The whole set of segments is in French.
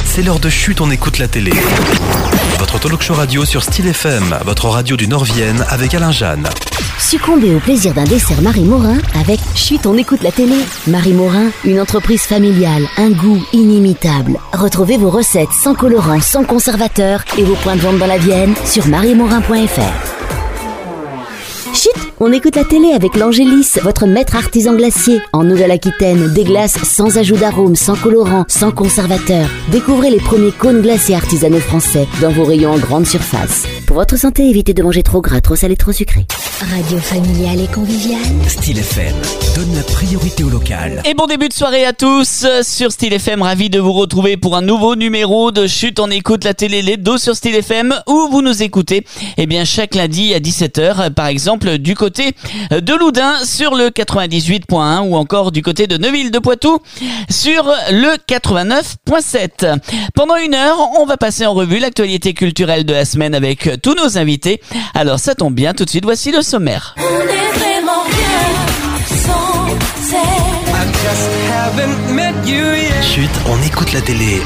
c'est l'heure de Chut, on écoute la télé. Votre talk show radio sur Style FM, votre radio du Nord-Vienne avec Alain Jeanne. Succombez au plaisir d'un dessert Marie Morin avec Chut, on écoute la télé. Marie Morin, une entreprise familiale, un goût inimitable. Retrouvez vos recettes sans colorant, sans conservateur et vos points de vente dans la Vienne sur mariemorin.fr. Chut, on écoute la télé avec l'Angélis, votre maître artisan glacier. En Nouvelle-Aquitaine, des glaces sans ajout d'arôme, sans colorant, sans conservateur. Découvrez les premiers cônes glacés artisanaux français dans vos rayons en grande surface. Pour votre santé, évitez de manger trop gras, trop salé, trop sucré. Radio familiale et conviviale. Style FM donne la priorité au local. Et bon début de soirée à tous sur Style FM. Ravi de vous retrouver pour un nouveau numéro de Chut, on écoute la télé, les dos sur Style FM, où vous nous écoutez chaque lundi à 17h, par exemple du côté de Loudun sur le 98.1 ou encore du côté de Neuville de Poitou sur le 89.7. Pendant une heure, on va passer en revue l'actualité culturelle de la semaine avec tous nos invités. Alors ça tombe bien, tout de suite voici le sommaire. On est vraiment bien sans elle. Chut, on écoute la télé.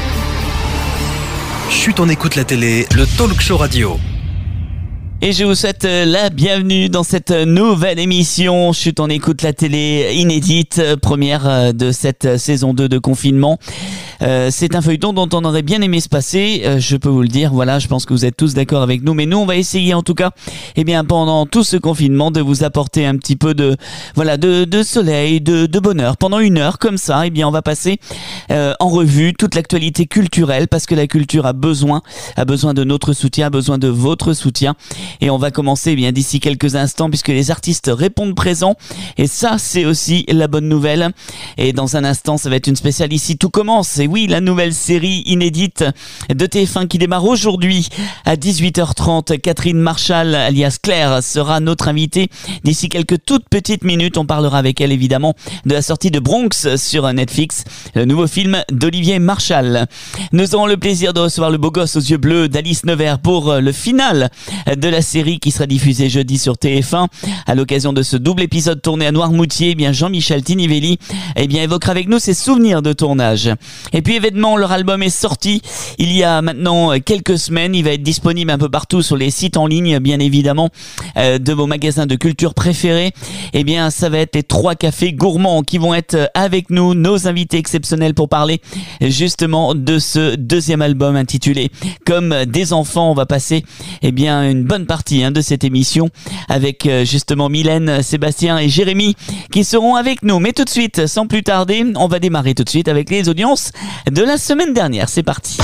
Chut, on écoute la télé, le talk show radio. Et je vous souhaite la bienvenue dans cette nouvelle émission Chut, on écoute la télé inédite, première de cette saison 2 de confinement. C'est un feuilleton dont on aurait bien aimé se passer, je peux vous le dire, voilà, je pense que vous êtes tous d'accord avec nous, mais nous on va essayer en tout cas, pendant tout ce confinement, de vous apporter un petit peu de soleil, de bonheur. Pendant une heure comme ça, on va passer en revue toute l'actualité culturelle, parce que la culture a besoin de notre soutien, a besoin de votre soutien. Et on va commencer d'ici quelques instants, puisque les artistes répondent présents, et ça c'est aussi la bonne nouvelle. Et dans un instant, ça va être une spéciale Ici tout commence. Et oui, la nouvelle série inédite de TF1 qui démarre aujourd'hui à 18h30. Catherine Marchal, alias Claire, sera notre invitée d'ici quelques toutes petites minutes. On parlera avec elle évidemment de la sortie de Bronx sur Netflix, le nouveau film d'Olivier Marchal. Nous aurons le plaisir de recevoir le beau gosse aux yeux bleus d'Alice Nevers pour le final de la série qui sera diffusée jeudi sur TF1. À l'occasion de ce double épisode tourné à Noirmoutier, Jean-Michel Tinivelli évoquera avec nous ses souvenirs de tournage. Et puis événement, leur album est sorti il y a maintenant quelques semaines. Il va être disponible un peu partout sur les sites en ligne, bien évidemment, de vos magasins de culture préférés. Ça va être les 3 cafés gourmands qui vont être avec nous, nos invités exceptionnels pour parler justement de ce deuxième album intitulé Comme des enfants. On va passer une bonne partie de cette émission avec justement Mylène, Sébastien et Jérémy qui seront avec nous. Mais tout de suite, sans plus tarder, on va démarrer tout de suite avec les audiences de la semaine dernière. C'est parti.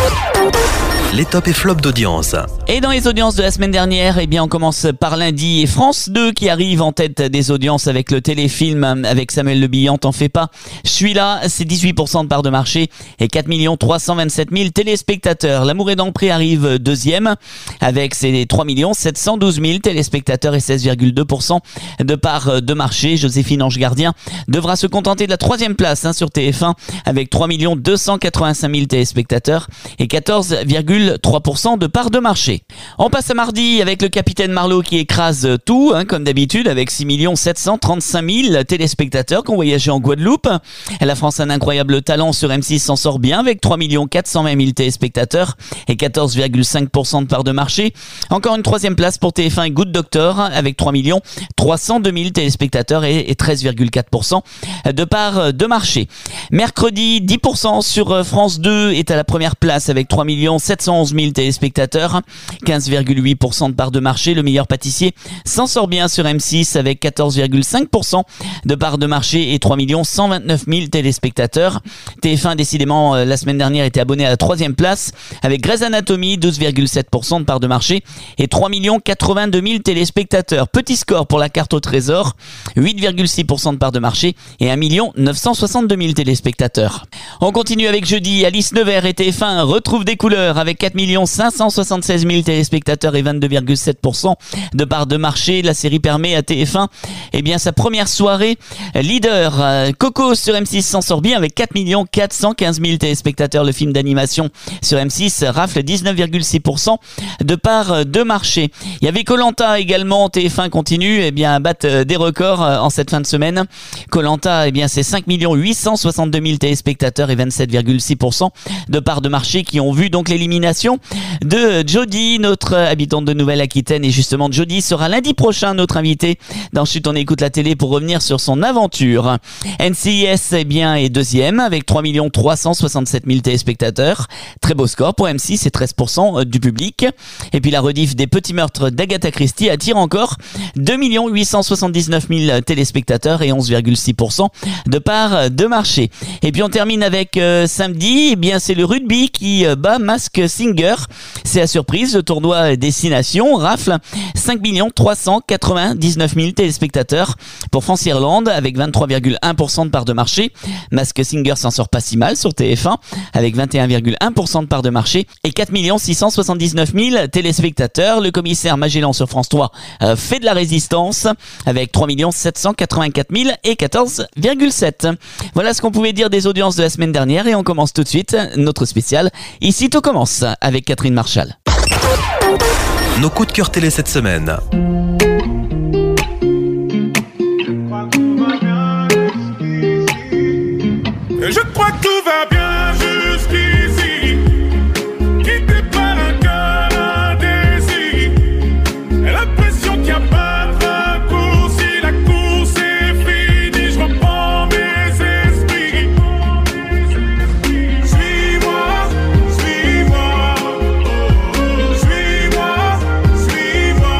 Les tops et flops d'audience. Et dans les audiences de la semaine dernière, on commence par lundi et France 2 qui arrive en tête des audiences avec le téléfilm avec Samuel Le Bihan, T'en fais pas. Je suis là, c'est 18% de part de marché et 4 327 000 téléspectateurs. L'amour est dans le pré arrive deuxième avec ses 3 712 000 téléspectateurs et 16,2% de part de marché. Joséphine Ange Gardien devra se contenter de la 3e place sur TF1 avec 3 285 000 téléspectateurs et 14,3% de part de marché. On passe à mardi avec le Capitaine Marlowe qui écrase tout, comme d'habitude, avec 6 735 000 téléspectateurs qui ont voyagé en Guadeloupe. La France a un incroyable talent sur M6 s'en sort bien avec 3 420 000 téléspectateurs et 14,5% de part de marché. Encore une 3e place pour TF1 et Good Doctor avec 3 302 000 téléspectateurs et 13,4% de part de marché. Mercredi, 10% sur France 2 est à la première place avec 3 711 000 téléspectateurs, 15,8% de part de marché. Le meilleur pâtissier s'en sort bien sur M6 avec 14,5% de part de marché et 3 129 000 téléspectateurs. TF1 décidément la semaine dernière était abonné à la 3e place avec Grey's Anatomy, 12,7% de part de marché et 3 82 000 téléspectateurs. Petit score pour la carte au trésor, 8,6% de part de marché et 1 962 000 téléspectateurs. On continue avec jeudi. Alice Nevers et TF1 retrouvent des couleurs avec avec 4 576 000 téléspectateurs et 22,7% de part de marché. La série permet à TF1 sa première soirée leader. Coco sur M6 s'en sort bien avec 4 415 000 téléspectateurs. Le film d'animation sur M6 rafle 19,6% de part de marché. Il y avait Koh-Lanta également. TF1 continue à battre des records en cette fin de semaine. Koh-Lanta, c'est 5 862 000 téléspectateurs et 27,6% de part de marché qui ont vu donc l'élimination de Jody, notre habitante de Nouvelle-Aquitaine. Et justement, Jody sera lundi prochain notre invité dans Chut, on écoute la télé pour revenir sur son aventure. NCIS est deuxième avec 3 367 000 téléspectateurs. Très beau score pour M6 et 13% du public. Et puis la rediff des Petits Meurtres d'Agatha Christie attire encore 2 879 000 téléspectateurs et 11,6% de part de marché. Et puis on termine avec samedi, c'est le rugby qui bat Masked Singer. C'est la surprise, le tournoi Destination rafle 5 399 000 téléspectateurs pour France-Irlande avec 23,1% de part de marché. Masked Singer s'en sort pas si mal sur TF1 avec 21,1% de part de marché et 4 679 000 téléspectateurs. Le commissaire Magellan sur France 3 fait de la résistance avec 3 784 000 et 14,7. Voilà ce qu'on pouvait dire des audiences de la semaine dernière et on commence tout de suite notre spécial Ici tout commence avec Catherine Marchal. Nos coups de cœur télé cette semaine. Je crois que tout va bien jusqu'ici. Quitté par un cœur indécis. Et l'impression qu'il n'y a pas de raccourci. La course est finie. Je reprends mes esprits. Suis-moi, suis-moi. Suis-moi, suis-moi.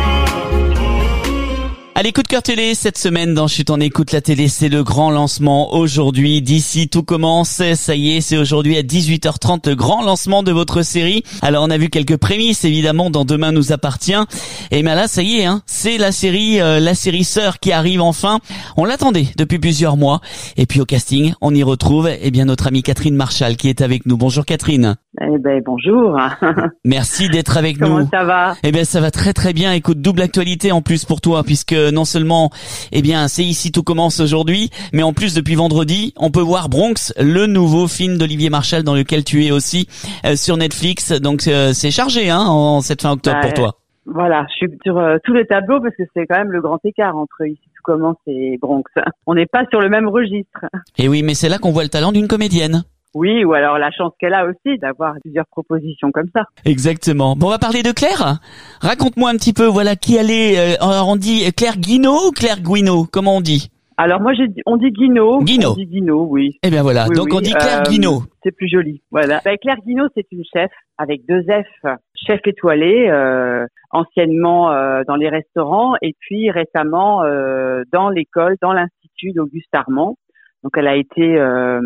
Allez, coup de cœur télé cette semaine dans Chut, on écoute la télé, c'est le grand lancement aujourd'hui. D'ici tout commence, ça y est, c'est aujourd'hui à 18h30 le grand lancement de votre série. Alors on a vu quelques prémices évidemment dans Demain nous appartient. Et là ça y est, c'est la série Sœur qui arrive enfin. On l'attendait depuis plusieurs mois. Et puis au casting, on y retrouve notre amie Catherine Marchal qui est avec nous. Bonjour Catherine. Bonjour. Merci d'être avec nous. Comment ça va? Ça va très très bien. Écoute, double actualité en plus pour toi puisque non seulement c'est Ici tout commence aujourd'hui, mais en plus depuis vendredi, on peut voir Bronx, le nouveau film d'Olivier Marchal dans lequel tu es aussi sur Netflix. Donc c'est chargé en cette fin octobre pour toi. Voilà, je suis sur tous les tableaux parce que c'est quand même le grand écart entre Ici tout commence et Bronx. On n'est pas sur le même registre. Et oui, mais c'est là qu'on voit le talent d'une comédienne. Oui, ou alors la chance qu'elle a aussi d'avoir plusieurs propositions comme ça. Exactement. Bon, on va parler de Claire. Raconte-moi un petit peu, qui elle est. On dit Claire Guinaud ou Claire Guinaud? Comment on dit? Alors moi, on dit Guinaud. Guinaud. On dit Guinaud, oui. Voilà. Oui, donc oui. On dit Claire Guinaud. C'est plus joli. Voilà. Claire Guinaud, c'est une chef avec 2 F, chef étoilée, anciennement dans les restaurants et puis récemment dans l'école, dans l'institut d'Auguste Armand. Donc elle a été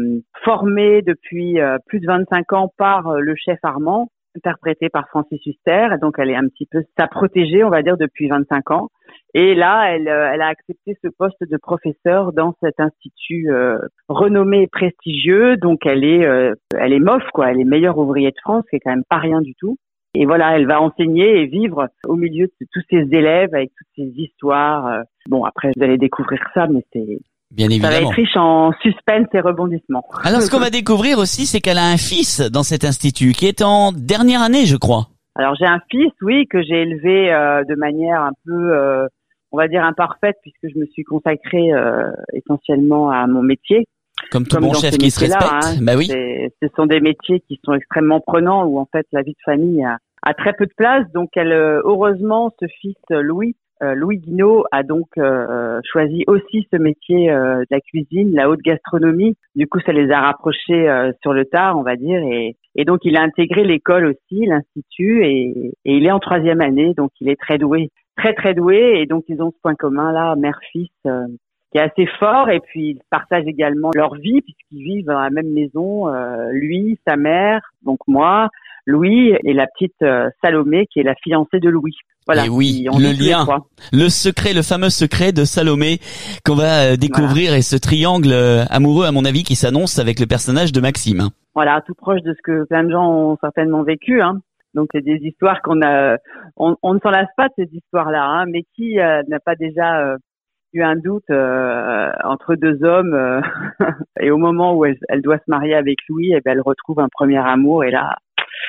formée depuis plus de 25 ans par le chef Armand, interprété par Francis Huster. Donc elle est un petit peu sa protégée, on va dire, depuis 25 ans. Et là, elle a accepté ce poste de professeur dans cet institut renommé et prestigieux. Donc elle est MOF, quoi. Elle est meilleure ouvrière de France, ce qui est quand même pas rien du tout. Et voilà, elle va enseigner et vivre au milieu de tous ces élèves avec toutes ces histoires. Bon, après, vous allez découvrir ça, mais bien évidemment. Ça va être riche en suspense et rebondissements. Alors, ce qu'on va découvrir aussi, c'est qu'elle a un fils dans cet institut qui est en dernière année, je crois. Alors, j'ai un fils, oui, que j'ai élevé de manière un peu, on va dire, imparfaite, puisque je me suis consacrée essentiellement à mon métier. Comme tout bon chef qui se respecte, oui. Ce sont des métiers qui sont extrêmement prenants, où en fait la vie de famille a très peu de place. Donc, heureusement, ce fils Louis Guinaud a donc choisi aussi ce métier de la cuisine, la haute gastronomie. Du coup, ça les a rapprochés sur le tard, on va dire. Et donc, il a intégré l'école aussi, l'institut, et il est en 3e année, donc il est très doué. Très, très doué. Et donc, ils ont ce point commun là, mère-fils, qui est assez fort. Et puis, ils partagent également leur vie, puisqu'ils vivent dans la même maison, lui, sa mère, donc moi, Louis, et la petite Salomé, qui est la fiancée de Louis. Voilà. Et oui, le lien, le secret, le fameux secret de Salomé qu'on va découvrir, et ce triangle amoureux, à mon avis, qui s'annonce avec le personnage de Maxime. Voilà, tout proche de ce que plein de gens ont certainement vécu, Donc c'est des histoires on ne s'en lasse pas de ces histoires-là, hein, mais qui n'a pas déjà eu un doute entre deux hommes et au moment où elle doit se marier avec Louis, eh ben elle retrouve un premier amour et là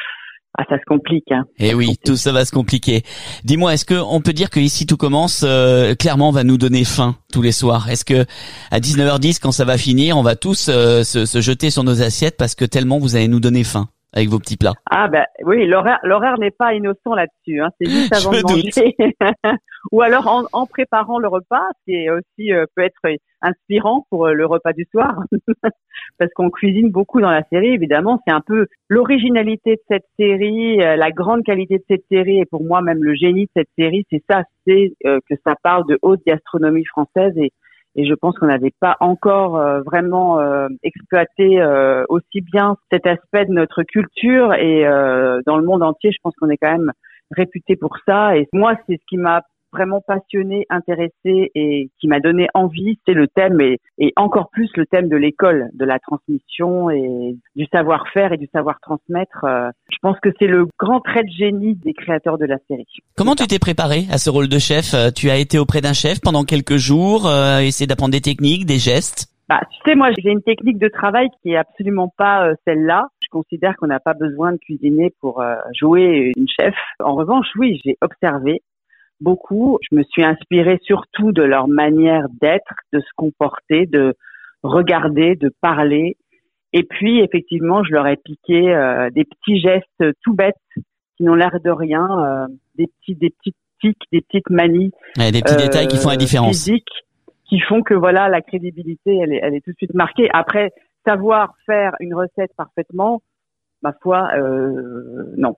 ça se complique. Hein. Et oui, tout ça va se compliquer. Dis-moi, est-ce que on peut dire que Ici tout commence clairement va nous donner faim tous les soirs? Est-ce que à 19h10 quand ça va finir, on va tous se jeter sur nos assiettes parce que tellement vous allez nous donner faim avec vos petits plats? Ah ben oui, l'horaire n'est pas innocent là-dessus, hein. C'est juste avant de manger. Ou alors en préparant le repas, c'est aussi peut être inspirant pour le repas du soir. Parce qu'on cuisine beaucoup dans la série, évidemment. C'est un peu l'originalité de cette série, la grande qualité de cette série et pour moi même le génie de cette série, c'est ça, c'est que ça parle de haute gastronomie française et je pense qu'on n'avait pas encore vraiment exploité aussi bien cet aspect de notre culture et dans le monde entier, je pense qu'on est quand même réputé pour ça. Et moi, c'est ce qui m'a vraiment passionnée, intéressée et qui m'a donné envie, c'est le thème et encore plus le thème de l'école, de la transmission et du savoir-faire et du savoir transmettre. Je pense que c'est le grand trait de génie des créateurs de la série. Comment tu t'es préparé à ce rôle de chef? Tu as été auprès d'un chef pendant quelques jours, essayer d'apprendre des techniques, des gestes? Tu sais, moi, j'ai une technique de travail qui est absolument pas celle-là. Je considère qu'on n'a pas besoin de cuisiner pour jouer une chef. En revanche, oui, j'ai observé beaucoup. Je me suis inspirée surtout de leur manière d'être, de se comporter, de regarder, de parler. Et puis, effectivement, je leur ai piqué des petits gestes tout bêtes qui n'ont l'air de rien, des petites tics, des petites manies. Ouais, des petits détails qui font la différence. Physiques, qui font que voilà, la crédibilité, elle est tout de suite marquée. Après, savoir faire une recette parfaitement, ma foi, non,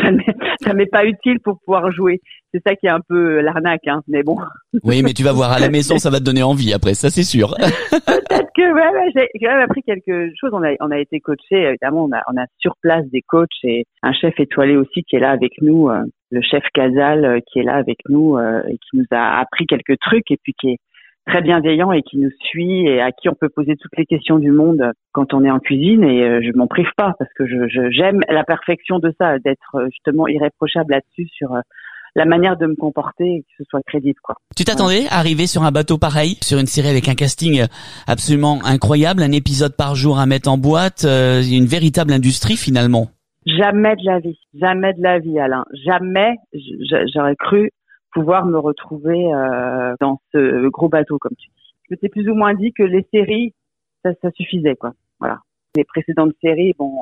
ça m'est pas utile pour pouvoir jouer. C'est ça qui est un peu l'arnaque, hein. Mais bon. Oui, mais tu vas voir à la maison, ça va te donner envie après, ça c'est sûr. Peut-être que j'ai quand même appris quelque chose. On a été coachés, évidemment, on a sur place des coachs et un chef étoilé aussi qui est là avec nous, le chef Casal qui est là avec nous et qui nous a appris quelques trucs et puis qui est très bienveillant et qui nous suit et à qui on peut poser toutes les questions du monde quand on est en cuisine et je m'en prive pas parce que j'aime la perfection de ça, d'être justement irréprochable là-dessus sur la manière de me comporter et que ce soit crédible, quoi. Tu t'attendais à arriver sur un bateau pareil, sur une série avec un casting absolument incroyable, un épisode par jour à mettre en boîte, une véritable industrie finalement? Jamais de la vie, Alain. Jamais j'aurais cru pouvoir me retrouver dans ce gros bateau, comme tu dis. Je m'étais plus ou moins dit que les séries, ça suffisait, quoi. Voilà. Les précédentes séries, bon,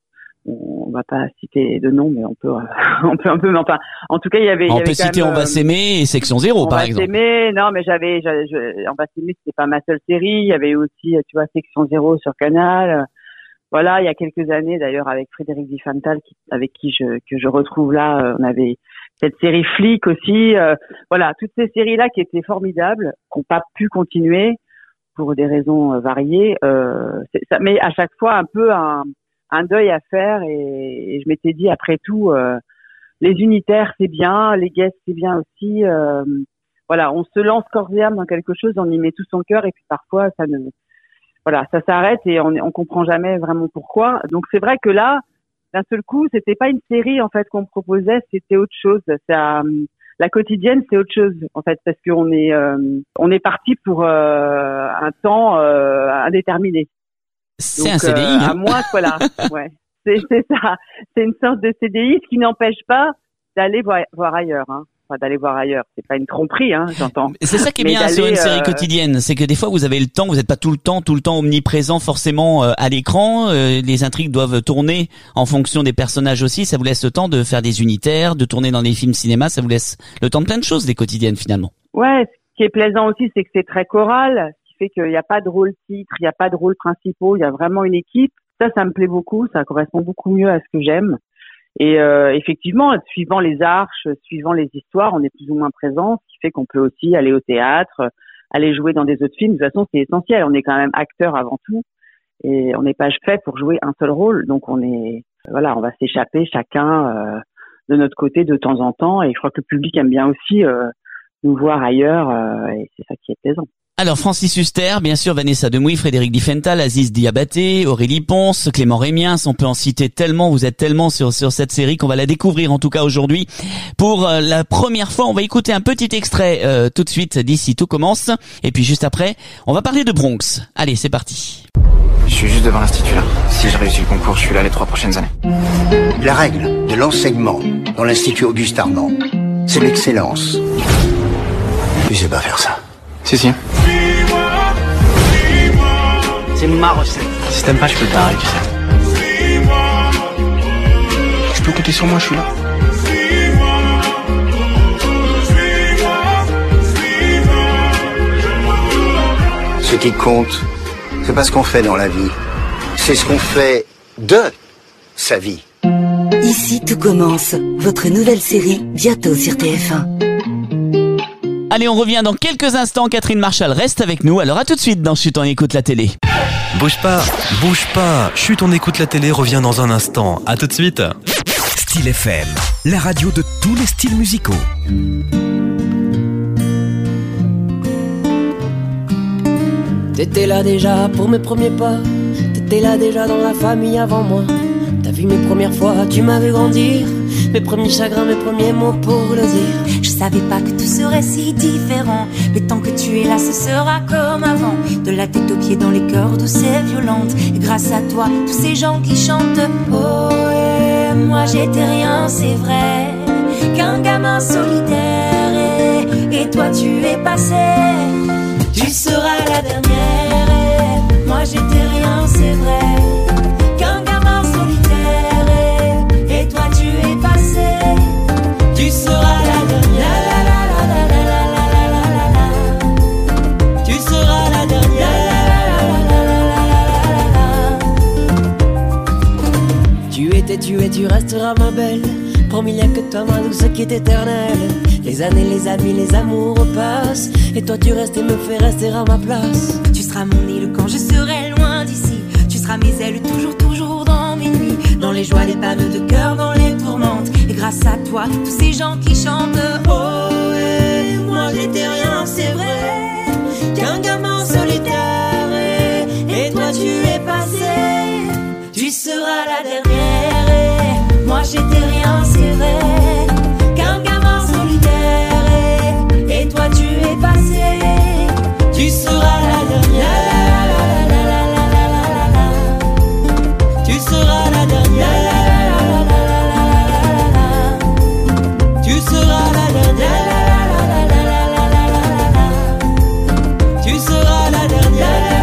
on va pas citer de nom, mais on peut un peu, enfin, en tout cas, il y avait. On peut citer On va s'aimer et Section 0, par exemple. On va s'aimer, non, mais On va s'aimer, c'était pas ma seule série. Il y avait aussi, tu vois, Section 0 sur Canal. Voilà, il y a quelques années, d'ailleurs, avec Frédéric Diffenthal, avec qui je retrouve là, on avait cette série Flic aussi, voilà, toutes ces séries-là qui étaient formidables, qui n'ont pas pu continuer pour des raisons variées. Ça met à chaque fois un peu un deuil à faire et je m'étais dit après tout, les unitaires c'est bien, les guests c'est bien aussi. Voilà, on se lance corps et âme dans quelque chose, on y met tout son cœur et puis parfois ça s'arrête et on comprend jamais vraiment pourquoi. Donc c'est vrai que là, d'un seul coup, c'était pas une série en fait qu'on me proposait, c'était autre chose. La quotidienne, c'est autre chose en fait, parce qu'on est parti pour un temps indéterminé. C'est un CDI. À moi, voilà. Ouais, c'est ça. C'est une sorte de CDI, ce qui n'empêche pas d'aller voir ailleurs. Hein. Enfin, d'aller voir ailleurs, c'est pas une tromperie, hein, j'entends. C'est ça qui est bien sur une série quotidienne, c'est que des fois vous avez le temps, vous n'êtes pas tout le temps omniprésent forcément à l'écran. Les intrigues doivent tourner en fonction des personnages aussi. Ça vous laisse le temps de faire des unitaires, de tourner dans des films cinéma. Ça vous laisse le temps de plein de choses, les quotidiennes finalement. Ouais, ce qui est plaisant aussi, c'est que c'est très choral, ce qui fait qu'il n'y a pas de rôle titre, il n'y a pas de rôle principaux, il y a vraiment une équipe. Ça me plaît beaucoup, ça correspond beaucoup mieux à ce que j'aime. Et effectivement, suivant les arches, suivant les histoires, on est plus ou moins présent, ce qui fait qu'on peut aussi aller au théâtre, aller jouer dans des autres films. De toute façon, c'est essentiel. On est quand même acteur avant tout, et on n'est pas fait pour jouer un seul rôle. Donc on va s'échapper chacun de notre côté de temps en temps. Et je crois que le public aime bien aussi nous voir ailleurs, et c'est ça qui est plaisant. Alors Francis Huster, bien sûr Vanessa Demouy, Frédéric Diffenthal, Aziz Diabaté, Aurélie Ponce, Clément Rémiens, on peut en citer tellement, vous êtes tellement sur cette série qu'on va la découvrir en tout cas aujourd'hui. Pour la première fois, on va écouter un petit extrait tout de suite d'ici tout commence. Et puis juste après, on va parler de Bronx. Allez, c'est parti. Je suis juste devant l'institut là. Si je réussis le concours, je suis là les 3 prochaines années. La règle de l'enseignement dans l'Institut Auguste Armand, c'est l'excellence. Tu sais pas faire ça. Si. C'est ma recette. Si t'aimes pas, je peux te barrer, tu sais. Je peux compter sur moi, je suis là. Ce qui compte, c'est pas ce qu'on fait dans la vie, c'est ce qu'on fait de sa vie. Ici tout commence, votre nouvelle série, bientôt sur TF1. Allez, on revient dans quelques instants. Catherine Marchal reste avec nous. Alors à tout de suite dans Chut, on écoute la télé. Bouge pas. Chut, on écoute la télé revient dans un instant. À tout de suite. Style FM, la radio de tous les styles musicaux. T'étais là déjà pour mes premiers pas. T'étais là déjà dans la famille avant moi. T'as vu mes premières fois, tu m'as vu grandir. Mes premiers chagrins, mes premiers mots pour le dire. Je savais pas que tout serait si différent. Mais tant que tu es là, ce sera comme avant. De la tête aux pieds dans les cœurs douces et violentes. Et grâce à toi, tous ces gens qui chantent. Oh, et moi j'étais rien, c'est vrai. Qu'un gamin solitaire. Et toi tu es passé. Tu seras la dernière. Moi j'étais rien, c'est vrai. Qu'un gamin solitaire. Et toi tu es passé. Tu seras la dernière. Tu seras la dernière. Tu étais, tu es, tu resteras ma belle. Promis, y'a que toi, ma douce, qui est éternelle. Les années, les amis, les amours passent. Et toi, tu restes et me fais rester à ma place. Tu seras mon île quand je serai loin d'ici. Tu seras mes ailes toujours, toujours dans mes nuits. Dans les joies, les pannes de cœur, dans les tourmentes. Et grâce à toi, tous ces gens qui chantent. Oh, et moi j'étais rien, c'est vrai. Qu'un gamin solitaire. Et toi, tu es passé. Tu seras la dernière. Moi j'étais rien, c'est vrai. Qu'un gamin solitaire. Et toi tu es passé. Tu seras la dernière. Tu seras la dernière. Tu seras la dernière. Tu seras la dernière.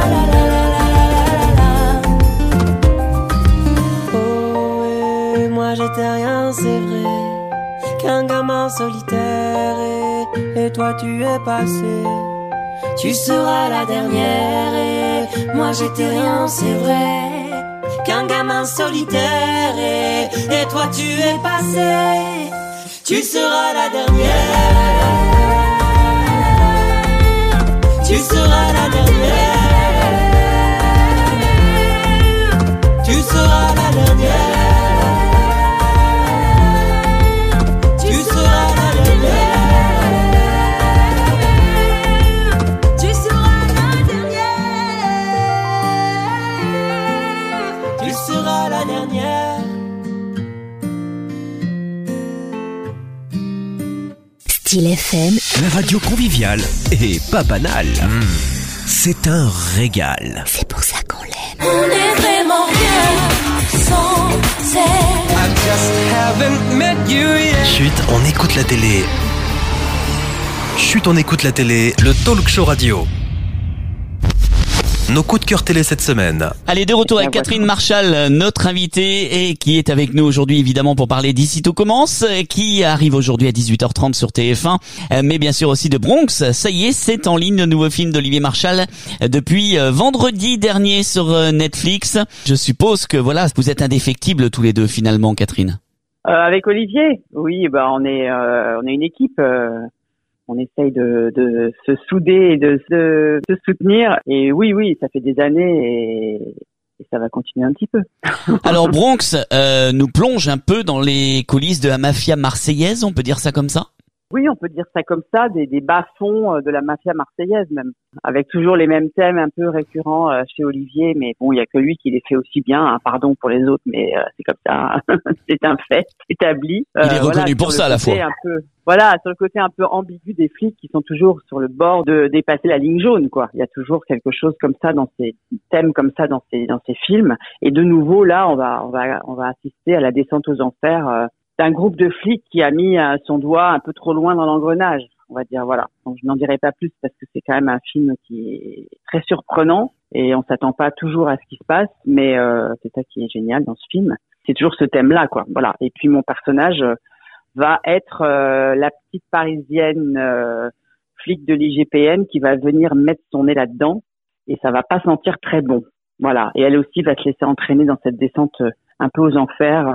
J'étais rien, c'est vrai. Qu'un gamin solitaire. Et toi tu es passé. Tu seras la dernière. Moi j'étais rien, c'est vrai. Qu'un gamin solitaire. Et toi tu es passé. Tu seras la dernière. Tu seras la dernière. Tu seras la dernière. Style FM, la radio conviviale et pas banale. C'est un régal. C'est pour ça qu'on l'aime. On est vraiment bien sans elle. I just haven't met you yet. Chut, on écoute la télé. Chut, on écoute la télé, le talk show radio. Nos coups de cœur télé cette semaine. Allez, de retour avec Catherine Marchal, notre invitée, et qui est avec nous aujourd'hui évidemment pour parler d'Ici tout commence, qui arrive aujourd'hui à 18h30 sur TF1, mais bien sûr aussi de Bronx. Ça y est, c'est en ligne, le nouveau film d'Olivier Marchal depuis vendredi dernier sur Netflix. Je suppose que voilà, vous êtes indéfectibles tous les deux finalement, Catherine. Avec Olivier, oui, on est une équipe. On essaye de se souder et de se soutenir. Et oui, ça fait des années et ça va continuer un petit peu. Alors Bronx nous plonge un peu dans les coulisses de la mafia marseillaise, on peut dire ça comme ça ? Oui, on peut dire ça comme ça, des bas-fonds de la mafia marseillaise même, avec toujours les mêmes thèmes un peu récurrents chez Olivier, mais bon, il y a que lui qui les fait aussi bien, hein, pardon pour les autres, mais c'est comme ça, c'est un fait établi. Il est reconnu pour ça à la fois. Voilà, sur le côté un peu ambigu des flics qui sont toujours sur le bord de dépasser la ligne jaune, quoi. Il y a toujours quelque chose comme ça dans ces thèmes comme ça dans ces films, et de nouveau là, on va assister à la descente aux enfers d'un groupe de flics qui a mis son doigt un peu trop loin dans l'engrenage, on va dire, voilà. Donc je n'en dirai pas plus parce que c'est quand même un film qui est très surprenant et on s'attend pas toujours à ce qui se passe, mais c'est ça qui est génial dans ce film. C'est toujours ce thème-là, quoi. Voilà. Et puis mon personnage va être la petite parisienne flic de l'IGPN qui va venir mettre son nez là-dedans et ça va pas sentir très bon. Voilà. Et elle aussi va se laisser entraîner dans cette descente un peu aux enfers,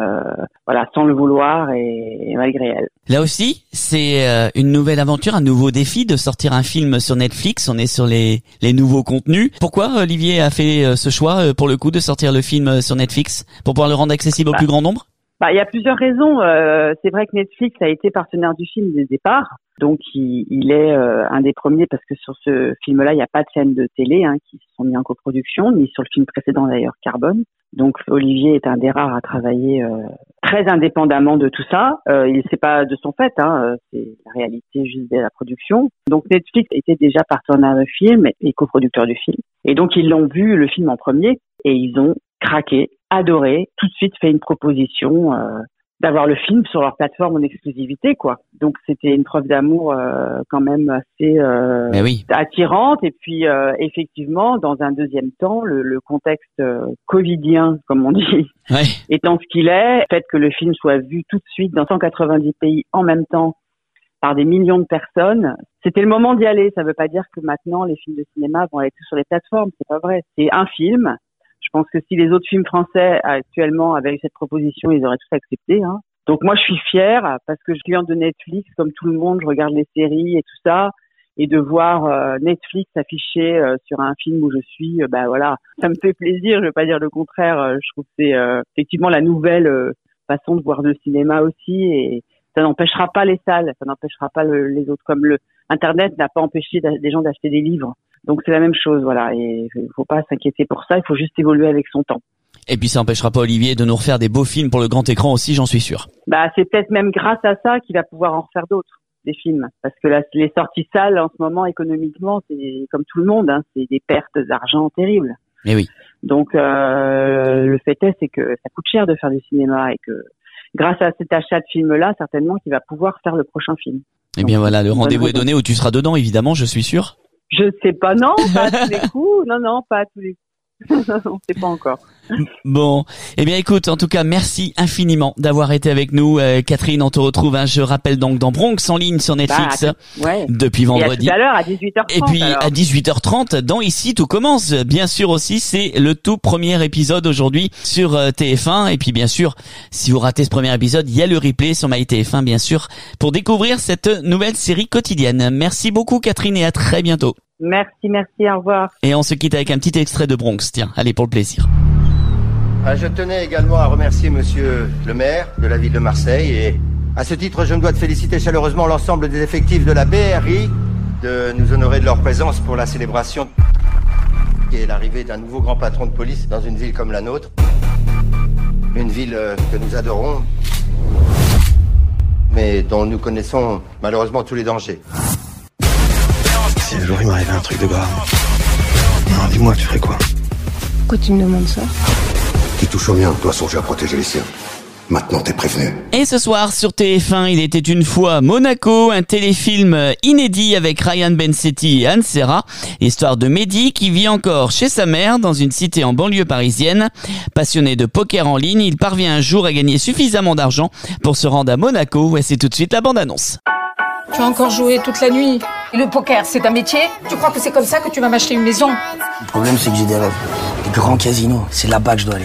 voilà, sans le vouloir et malgré elle. Là aussi, c'est une nouvelle aventure, un nouveau défi de sortir un film sur Netflix. On est sur les nouveaux contenus. Pourquoi Olivier a fait ce choix, pour le coup, de sortir le film sur Netflix, pour pouvoir le rendre accessible au plus grand nombre? Il y a plusieurs raisons. C'est vrai que Netflix a été partenaire du film dès le départ. Donc, il est un des premiers parce que sur ce film-là, il n'y a pas de chaînes de télé qui se sont mis en coproduction, ni sur le film précédent d'ailleurs, Carbone. Donc, Olivier est un des rares à travailler très indépendamment de tout ça. C'est pas de son fait, c'est la réalité juste de la production. Donc, Netflix était déjà partenaire du film et coproducteur du film. Et donc, ils l'ont vu le film en premier et ils ont craqué, adoré, tout de suite fait une proposition d'avoir le film sur leur plateforme en exclusivité, quoi. Donc c'était une preuve d'amour quand même assez attirante. Et puis effectivement, dans un deuxième temps, le contexte covidien, comme on dit, étant ce qu'il est, le fait que le film soit vu tout de suite dans 190 pays en même temps par des millions de personnes, c'était le moment d'y aller. Ça veut pas dire que maintenant les films de cinéma vont aller tous sur les plateformes, c'est pas vrai. C'est un film. Je pense que si les autres films français actuellement avaient eu cette proposition, ils auraient tous accepté. Donc moi, je suis fière parce que je suis cliente de Netflix, comme tout le monde, je regarde les séries et tout ça, et de voir Netflix affiché sur un film où je suis, voilà, ça me fait plaisir. Je vais pas dire le contraire. Je trouve que c'est effectivement la nouvelle façon de voir le cinéma aussi, et ça n'empêchera pas les salles, ça n'empêchera pas les autres. Comme Internet n'a pas empêché des gens d'acheter des livres. Donc c'est la même chose, voilà, et il faut pas s'inquiéter pour ça, il faut juste évoluer avec son temps. Et puis ça n'empêchera pas Olivier de nous refaire des beaux films pour le grand écran aussi, j'en suis sûr. C'est peut-être même grâce à ça qu'il va pouvoir en refaire d'autres, des films. Parce que les sorties salles en ce moment, économiquement, c'est comme tout le monde, c'est des pertes d'argent terribles. Mais oui. Donc le fait c'est que ça coûte cher de faire du cinéma et que grâce à cet achat de film-là, certainement qu'il va pouvoir faire le prochain film. Eh bien voilà, le rendez-vous est donné où tu seras dedans, évidemment, je suis sûr. Je sais pas, non, pas à tous les coups. Non, pas à tous les coups. On sait pas encore. Bon, eh bien écoute, en tout cas, merci infiniment d'avoir été avec nous. Catherine, on te retrouve, je rappelle donc dans Bronx en ligne sur Netflix depuis vendredi. Et à tout à l'heure à 18h30. Et puis à 18h30 dans Ici tout commence. Bien sûr aussi, c'est le tout premier épisode aujourd'hui sur TF1. Et puis bien sûr, si vous ratez ce premier épisode, il y a le replay sur MyTF1 bien sûr pour découvrir cette nouvelle série quotidienne. Merci beaucoup Catherine et à très bientôt. Merci, au revoir. Et on se quitte avec un petit extrait de Bronx. Tiens, allez pour le plaisir. Je tenais également à remercier monsieur le maire de la ville de Marseille et à ce titre, je me dois de féliciter chaleureusement l'ensemble des effectifs de la BRI de nous honorer de leur présence pour la célébration qui est l'arrivée d'un nouveau grand patron de police dans une ville comme la nôtre. Une ville que nous adorons, mais dont nous connaissons malheureusement tous les dangers. Si un jour il m'arrivait un truc de grave, non, dis-moi, tu ferais quoi? Pourquoi tu me demandes ça? Qui touche au mien doit songer à protéger les siens. Maintenant, t'es prévenu. Et ce soir sur TF1, il était une fois Monaco, un téléfilm inédit avec Ryan Bensetti et Anne Serra. Histoire de Mehdi qui vit encore chez sa mère dans une cité en banlieue parisienne. Passionné de poker en ligne, il parvient un jour à gagner suffisamment d'argent pour se rendre à Monaco. Et c'est tout de suite la bande-annonce. Tu as encore joué toute la nuit. Et le poker, c'est un métier? Tu crois que c'est comme ça que tu vas m'acheter une maison? Le problème, c'est que j'ai des rêves. Des grands casinos, c'est là-bas que je dois aller.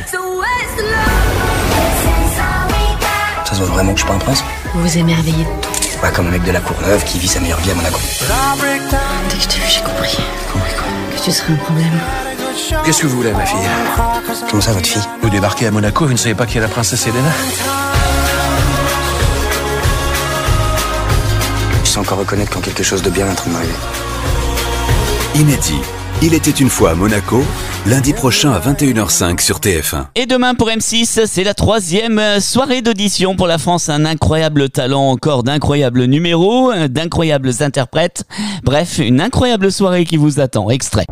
Ça se voit vraiment que je suis pas un prince? Vous vous émerveillez de tout. Pas comme un mec de la Courneuve qui vit sa meilleure vie à Monaco. Dès que je t'ai vu, j'ai compris. Compris quoi? Que tu serais un problème. Qu'est-ce que vous voulez, ma fille? Comment ça, votre fille? Vous débarquez à Monaco, vous ne savez pas qui est la princesse Helena? sais encore reconnaître quand quelque chose de bien est en train de m'arriver. Inédit. Il était une fois à Monaco, lundi prochain à 21h05 sur TF1. Et demain pour M6, c'est la 3e soirée d'audition pour la France. Un incroyable talent, encore d'incroyables numéros, d'incroyables interprètes. Bref, une incroyable soirée qui vous attend. Extrait.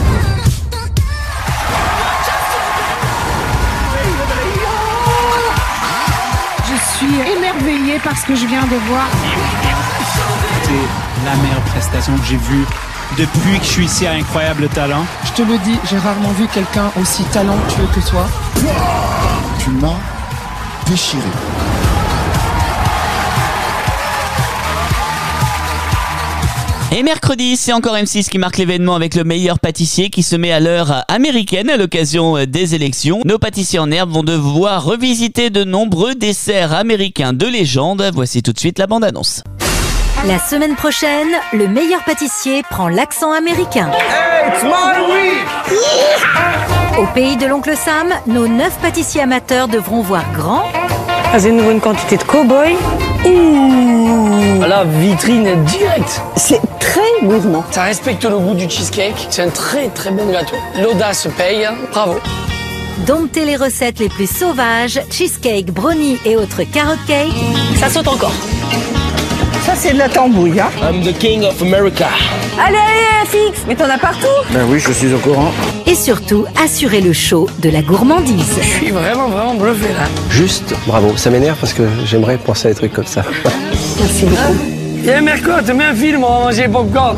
Je suis émerveillée par ce que je viens de voir. C'est la meilleure prestation que j'ai vue depuis que je suis ici à Incroyable Talent. Je te le dis, j'ai rarement vu quelqu'un aussi talentueux que toi. Tu m'as déchiré. Et mercredi, c'est encore M6 qui marque l'événement avec le meilleur pâtissier qui se met à l'heure américaine à l'occasion des élections. Nos pâtissiers en herbe vont devoir revisiter de nombreux desserts américains de légende. Voici tout de suite la bande-annonce. La semaine prochaine, le meilleur pâtissier prend l'accent américain. Hey, it's my week! Au pays de l'oncle Sam, nos 9 pâtissiers amateurs devront voir grand. J'ai de nouveau une quantité de cow-boy. Ouh, la vitrine directe. C'est très gourmand. Ça respecte le goût du cheesecake. C'est un très très bon gâteau. L'audace paye. Bravo. Domptez les recettes les plus sauvages, cheesecake, brownie et autres carrot cake. Ça saute encore. Ça, c'est de la tambouille, hein. I'm the king of America. Allez, FX, mais t'en as partout. Ben oui, je suis au courant. Et surtout, assurez le show de la gourmandise. Je suis vraiment bluffé, là. Juste, bravo. Ça m'énerve parce que j'aimerais penser à des trucs comme ça. Merci beaucoup. Tiens, Mercotte, mets un film, on va manger popcorn.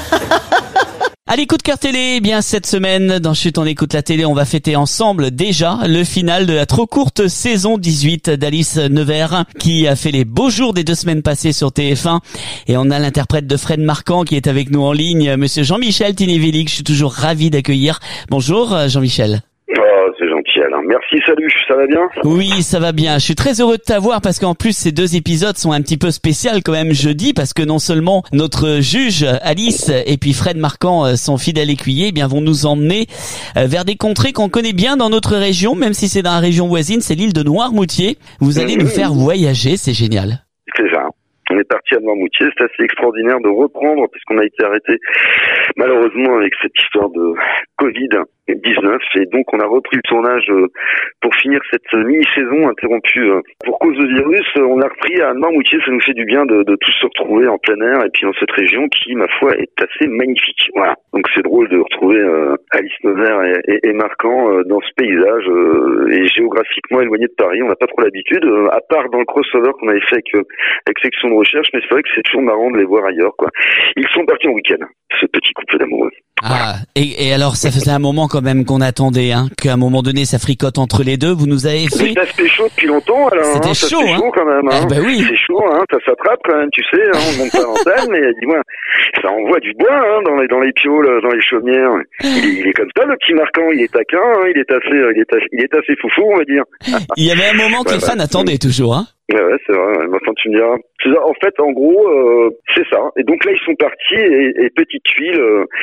Allez, coup de cœur télé, eh bien cette semaine dans Chut on écoute la télé, on va fêter ensemble déjà le final de la trop courte saison 18 d'Alice Nevers qui a fait les beaux jours des 2 semaines passées sur TF1 et on a l'interprète de Fred Marquand qui est avec nous en ligne, monsieur Jean-Michel Tinivéli, que je suis toujours ravi d'accueillir. Bonjour Jean-Michel. Oh, c'est gentil Alain. Merci, salut, ça va bien? Oui, ça va bien. Je suis très heureux de t'avoir parce qu'en plus ces 2 épisodes sont un petit peu spéciaux quand même jeudi parce que non seulement notre juge Alice et puis Fred Marquand, son fidèle écuyer, eh bien vont nous emmener vers des contrées qu'on connaît bien dans notre région, même si c'est dans la région voisine, c'est l'île de Noirmoutier. Vous allez nous faire voyager, c'est génial. C'est ça. On est parti à Noirmoutier, c'est assez extraordinaire de reprendre puisqu'on a été arrêté malheureusement avec cette histoire de Covid-19 et donc on a repris le tournage pour finir cette mini-saison interrompue pour cause de virus. On a repris à Noirmoutier, ça nous fait du bien de tous se retrouver en plein air et puis dans cette région qui, ma foi, est assez magnifique. Voilà. Donc c'est drôle de retrouver Alice Nevers et Marquand dans ce paysage et géographiquement éloigné de Paris. On n'a pas trop l'habitude, à part dans le crossover qu'on avait fait avec Section de Recherche, mais c'est vrai que c'est toujours marrant de les voir ailleurs, quoi. Ils sont partis en week-end, ce petit couple d'amoureux. Ah, et alors ça faisait un moment quand même qu'on attendait, hein, qu'à un moment donné ça fricote entre les deux. Vous nous avez fait. C'était chaud depuis longtemps, alors. C'était chaud, hein. Chaud quand même. Hein. Bah oui. C'est chaud, hein. Ça s'attrape quand même, tu sais. Hein. On monte pas l'antenne, mais dis-moi, ça envoie du bois, hein, dans les pioles, dans les chaumières. Il est comme ça, le petit Marquand. Il est taquin, hein. Il est assez foufou, on va dire. Il y avait un moment que les fans attendaient toujours, hein. Ouais, c'est vrai. Enfin, tu me diras. En fait, en gros, c'est ça. Et donc là, ils sont partis et petite tuile,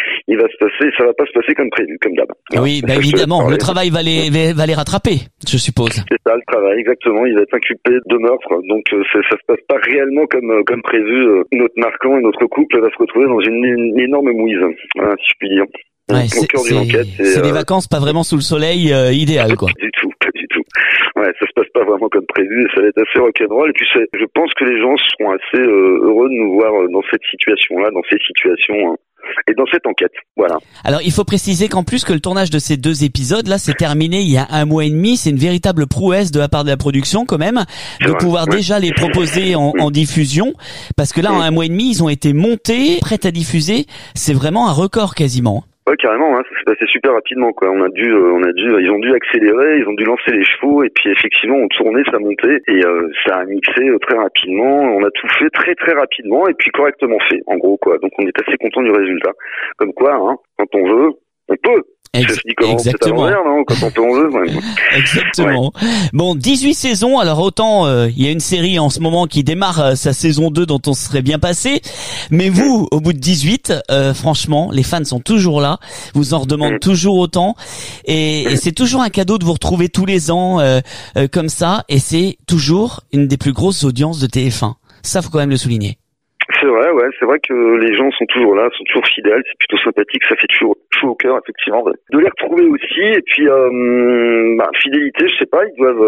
ça va pas se passer comme prévu, comme d'hab. Oui, bah évidemment, le travail va les rattraper, je suppose. C'est ça, le travail, exactement. Il va être inculpé de meurtre, donc ça se passe pas réellement comme prévu. Notre Marquand et notre couple va se retrouver dans une énorme mouise, voilà, si je puis dire. Ouais, c'est des vacances pas vraiment sous le soleil idéal, quoi. Pas du tout. Ouais, ça se passe pas vraiment comme prévu, ça va être assez rock'n'roll. Et puis je pense que les gens seront assez heureux de nous voir dans cette situation-là, dans ces situations et dans cette enquête. Voilà. Alors il faut préciser qu'en plus que le tournage de ces 2 épisodes là s'est terminé il y a 1 mois et demi. C'est une véritable prouesse de la part de la production quand même de pouvoir déjà les proposer en diffusion, parce que là en 1 mois et demi ils ont été montés, prêts à diffuser. C'est vraiment un record quasiment. Ouais, carrément, hein, ça s'est passé super rapidement, quoi. Ils ont dû accélérer, ils ont dû lancer les chevaux, et puis effectivement, on tournait, ça montait, et ça a mixé très rapidement. On a tout fait très très rapidement, et puis correctement fait, en gros, quoi. Donc on est assez content du résultat. Comme quoi, hein, quand on veut, on peut. Exactement. Non, quand on peut, on veut. Ouais. Exactement. Ouais. Bon, 18 saisons. Alors autant il y a une série en ce moment qui démarre sa saison 2 dont on se serait bien passé, mais vous, au bout de 18, franchement, les fans sont toujours là. Vous en redemandez toujours autant, et c'est toujours un cadeau de vous retrouver tous les ans comme ça, et c'est toujours une des plus grosses audiences de TF1. Ça, faut quand même le souligner. C'est vrai, c'est vrai que les gens sont toujours là, sont toujours fidèles, c'est plutôt sympathique, ça fait toujours chaud au cœur, effectivement, de les retrouver aussi. Et puis, fidélité, je sais pas,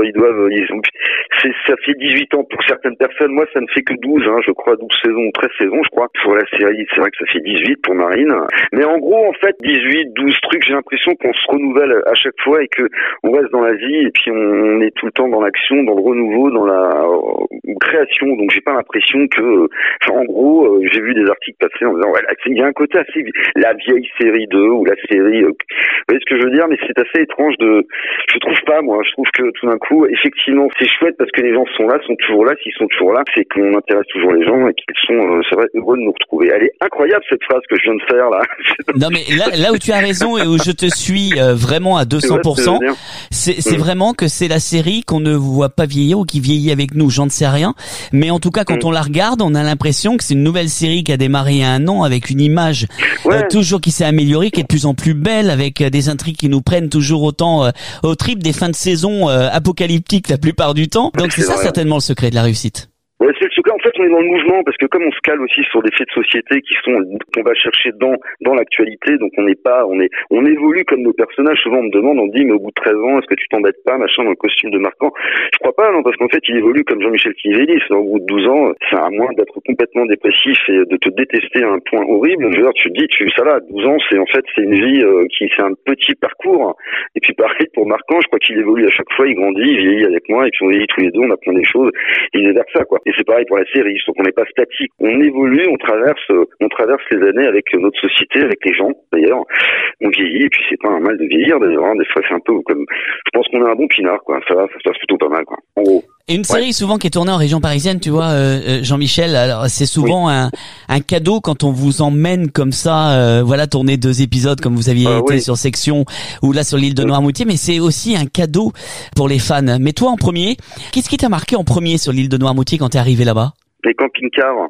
ça fait 18 ans pour certaines personnes. Moi, ça ne fait que 12, je crois, 12 saisons, 13 saisons, je crois. Pour la série, c'est vrai que ça fait 18 pour Marine. Mais en gros, en fait, 18, 12 trucs, j'ai l'impression qu'on se renouvelle à chaque fois et que on reste dans la vie et puis on est tout le temps dans l'action, dans le renouveau, dans la création. Donc, j'ai pas l'impression que, en gros, j'ai vu des articles passer en disant, il y a un côté assez, la vieille série 2 ou la série, vous voyez ce que je veux dire, mais c'est assez étrange je trouve pas, moi, je trouve que tout d'un coup, effectivement, c'est chouette parce que les gens sont toujours là, s'ils sont toujours là, c'est qu'on intéresse toujours les gens et qu'ils sont, c'est vrai, heureux de nous retrouver. Elle est incroyable, cette phrase que je viens de faire, là. Non, mais là où tu as raison et où je te suis vraiment à 200%, c'est vraiment que c'est la série qu'on ne voit pas vieillir ou qui vieillit avec nous, j'en ne sais rien, mais en tout cas, quand on la regarde, on a l'impression que c'est une nouvelle série qui a démarré il y a un an avec une image toujours qui s'est améliorée, qui est de plus en plus belle, avec des intrigues qui nous prennent toujours autant au trip, des fins de saison apocalyptiques la plupart du temps. Donc c'est ça certainement le secret de la réussite. Ouais, c'est le secret. En fait, on est dans le mouvement parce que comme on se cale aussi sur des faits de société qu'on va chercher dans l'actualité, donc on évolue comme nos personnages. Souvent, on me demande, on me dit, mais au bout de 13 ans, est-ce que tu t'embêtes pas, machin, dans le costume de Marquand? Je crois pas, non, parce qu'en fait, il évolue comme Jean-Michel Crivelli. Au bout de 12 ans, c'est à moins d'être complètement dépressif et de te détester à un point horrible. Je veux dire, tu te dis, ça là, 12 ans, c'est une vie c'est un petit parcours. Et puis pareil pour Marquand, je crois qu'il évolue à chaque fois, il grandit, il vieillit avec moi, et puis on vieillit tous les deux, on apprend des choses, et il est vers ça, quoi. Et c'est pareil pour la série, sauf qu'on n'est pas statique. On évolue, on traverse les années avec notre société, avec les gens, d'ailleurs. On vieillit, et puis c'est pas un mal de vieillir, d'ailleurs. Des fois, c'est un peu comme, je pense qu'on a un bon pinard, quoi. Ça se passe plutôt pas mal, quoi. En gros. Et une série souvent qui est tournée en région parisienne, tu vois, Jean-Michel, alors c'est souvent un cadeau quand on vous emmène comme ça, tourner 2 épisodes comme vous aviez été sur Section ou là sur l'île de Noirmoutier, mais c'est aussi un cadeau pour les fans. Mais toi en premier, qu'est-ce qui t'a marqué en premier sur l'île de Noirmoutier quand t'es arrivé là-bas? Les camping-cars.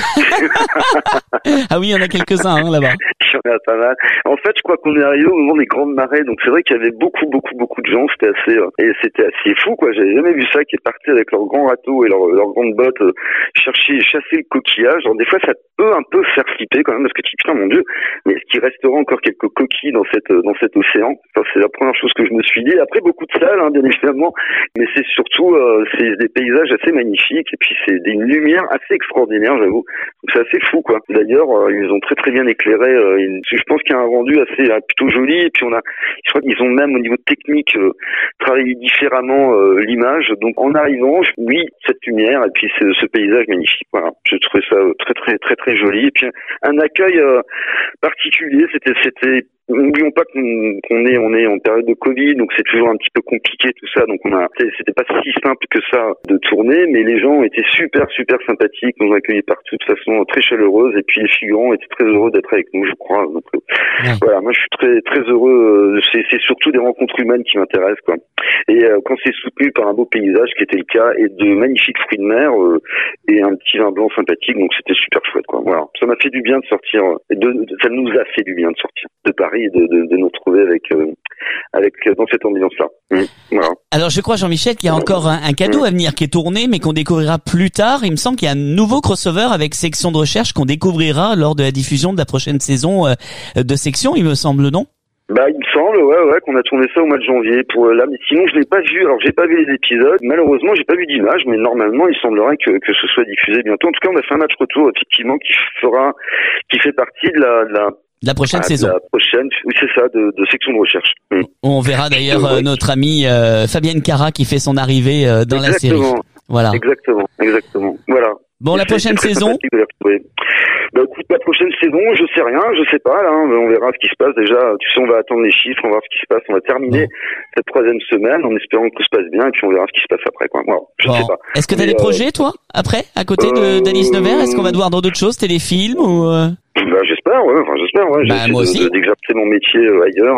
Ah oui, il y en a quelques-uns là-bas. Il y en a pas mal. En fait, je crois qu'on est arrivé au moment des grandes marées, donc c'est vrai qu'il y avait beaucoup de gens. C'était assez fou, quoi. J'avais jamais vu ça, qui est parti avec leur grand râteau et leur grande botte chasser le coquillage. Alors des fois, ça peut un peu faire flipper quand même, parce que tu putain, mon Dieu, mais est-ce qu'il restera encore quelques coquilles dans cet océan? Ça, c'est la première chose que je me suis dit. Après, beaucoup de salles, bien évidemment, mais c'est surtout c'est des paysages assez magnifiques et puis c'est une lumière assez extraordinaire, j'avoue. Donc c'est assez fou, quoi. D'ailleurs, ils ont très très bien éclairé. Je pense qu'il y a un rendu assez plutôt joli. Et puis je crois qu'ils ont même au niveau technique travaillé différemment l'image. Donc en arrivant, oui, cette lumière et puis ce paysage magnifique. Voilà, je trouvais ça très très très très joli. Et puis un accueil particulier. C'était n'oublions pas qu'on est en période de Covid, donc c'est toujours un petit peu compliqué tout ça. Donc c'était pas si simple que ça de tourner, mais les gens étaient super sympathiques, nous ont accueillis partout de façon très chaleureuse, et puis les figurants étaient très heureux d'être avec nous, je crois. Donc voilà, moi je suis très très heureux. C'est surtout des rencontres humaines qui m'intéressent, quoi. Et quand c'est soutenu par un beau paysage, qui était le cas, et de magnifiques fruits de mer et un petit vin blanc sympathique, donc c'était super chouette, quoi. Voilà, ça m'a fait du bien de sortir, ça nous a fait du bien de sortir de Paris. De nous retrouver avec dans cette ambiance-là. Voilà. Alors je crois, Jean-Michel, qu'il y a encore un cadeau à venir qui est tourné, mais qu'on découvrira plus tard. Il me semble qu'il y a un nouveau crossover avec Section de recherche qu'on découvrira lors de la diffusion de la prochaine saison de Section, il me semble, non? Il me semble, qu'on a tourné ça au mois de janvier pour là, mais sinon je l'ai pas vu. Alors j'ai pas vu les épisodes. Malheureusement, j'ai pas vu d'image, mais normalement, il semblerait que ce soit diffusé bientôt. En tout cas, on a fait un match retour, effectivement, qui fait partie de la prochaine saison. La prochaine, oui, c'est ça, de Section de recherche. On verra d'ailleurs notre amie Fabienne Cara qui fait son arrivée dans la série. Voilà. Exactement. Voilà. Bon, la prochaine saison. Écoute, la prochaine saison, je sais pas, là, on verra ce qui se passe. Déjà, tu sais, on va attendre les chiffres, on va voir ce qui se passe. On va terminer cette 3e semaine en espérant que tout se passe bien, et puis on verra ce qui se passe après, quoi. Voilà, je sais pas. Est-ce que t'as des projets, toi, après, à côté d'Alice Nevers? Est-ce qu'on va te voir dans d'autres choses, téléfilms ou j'espère, ouais. Moi aussi. D'exercer mon métier ailleurs,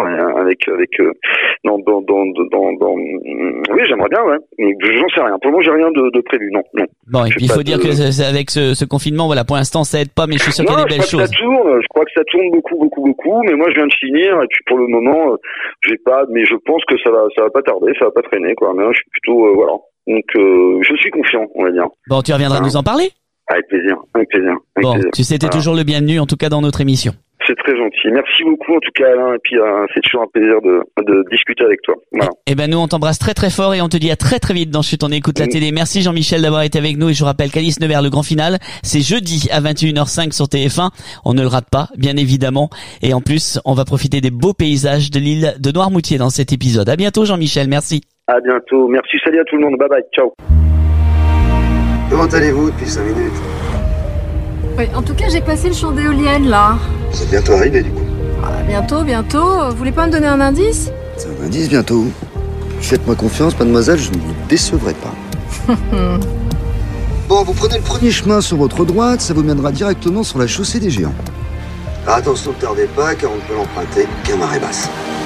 oui, j'aimerais bien, ouais. Mais j'en sais rien. Pour le moment, j'ai rien de prévu, non. Bon, et puis il faut dire que avec ce confinement, voilà, pour l'instant, ça aide pas, mais je suis sûr qu'il y a des belles choses. Je crois que ça tourne beaucoup, mais moi, je viens de finir, et puis pour le moment, mais je pense que ça va pas tarder, ça va pas traîner, quoi. Mais je suis plutôt, voilà. Donc, je suis confiant, on va dire. Bon, tu reviendras nous en parler? Avec plaisir. Bon, tu sais, t'es toujours le bienvenu, en tout cas dans notre émission. C'est très gentil. Merci beaucoup en tout cas Alain, et puis c'est toujours un plaisir de discuter avec toi. Voilà. Et ben nous on t'embrasse très très fort et on te dit à très très vite dans Chut on écoute la télé. Merci Jean-Michel d'avoir été avec nous et je vous rappelle qu'Alice Nevers le grand final, c'est jeudi à 21h05 sur TF1. On ne le rate pas, bien évidemment. Et en plus, on va profiter des beaux paysages de l'île de Noirmoutier dans cet épisode. À bientôt Jean-Michel, merci. À bientôt. Merci, salut à tout le monde. Bye bye. Ciao. Comment allez-vous depuis 5 minutes? Oui, en tout cas, j'ai passé le champ d'éoliennes, là. Vous êtes bientôt arrivé, du coup. Bientôt. Vous voulez pas me donner un indice? C'est un indice, bientôt. Faites-moi confiance, mademoiselle, je ne vous décevrai pas. Bon, vous prenez le premier chemin sur votre droite, ça vous mènera directement sur la chaussée des Géants. Alors, attention, ne tardez pas, car on ne peut l'emprunter qu'à marée basse.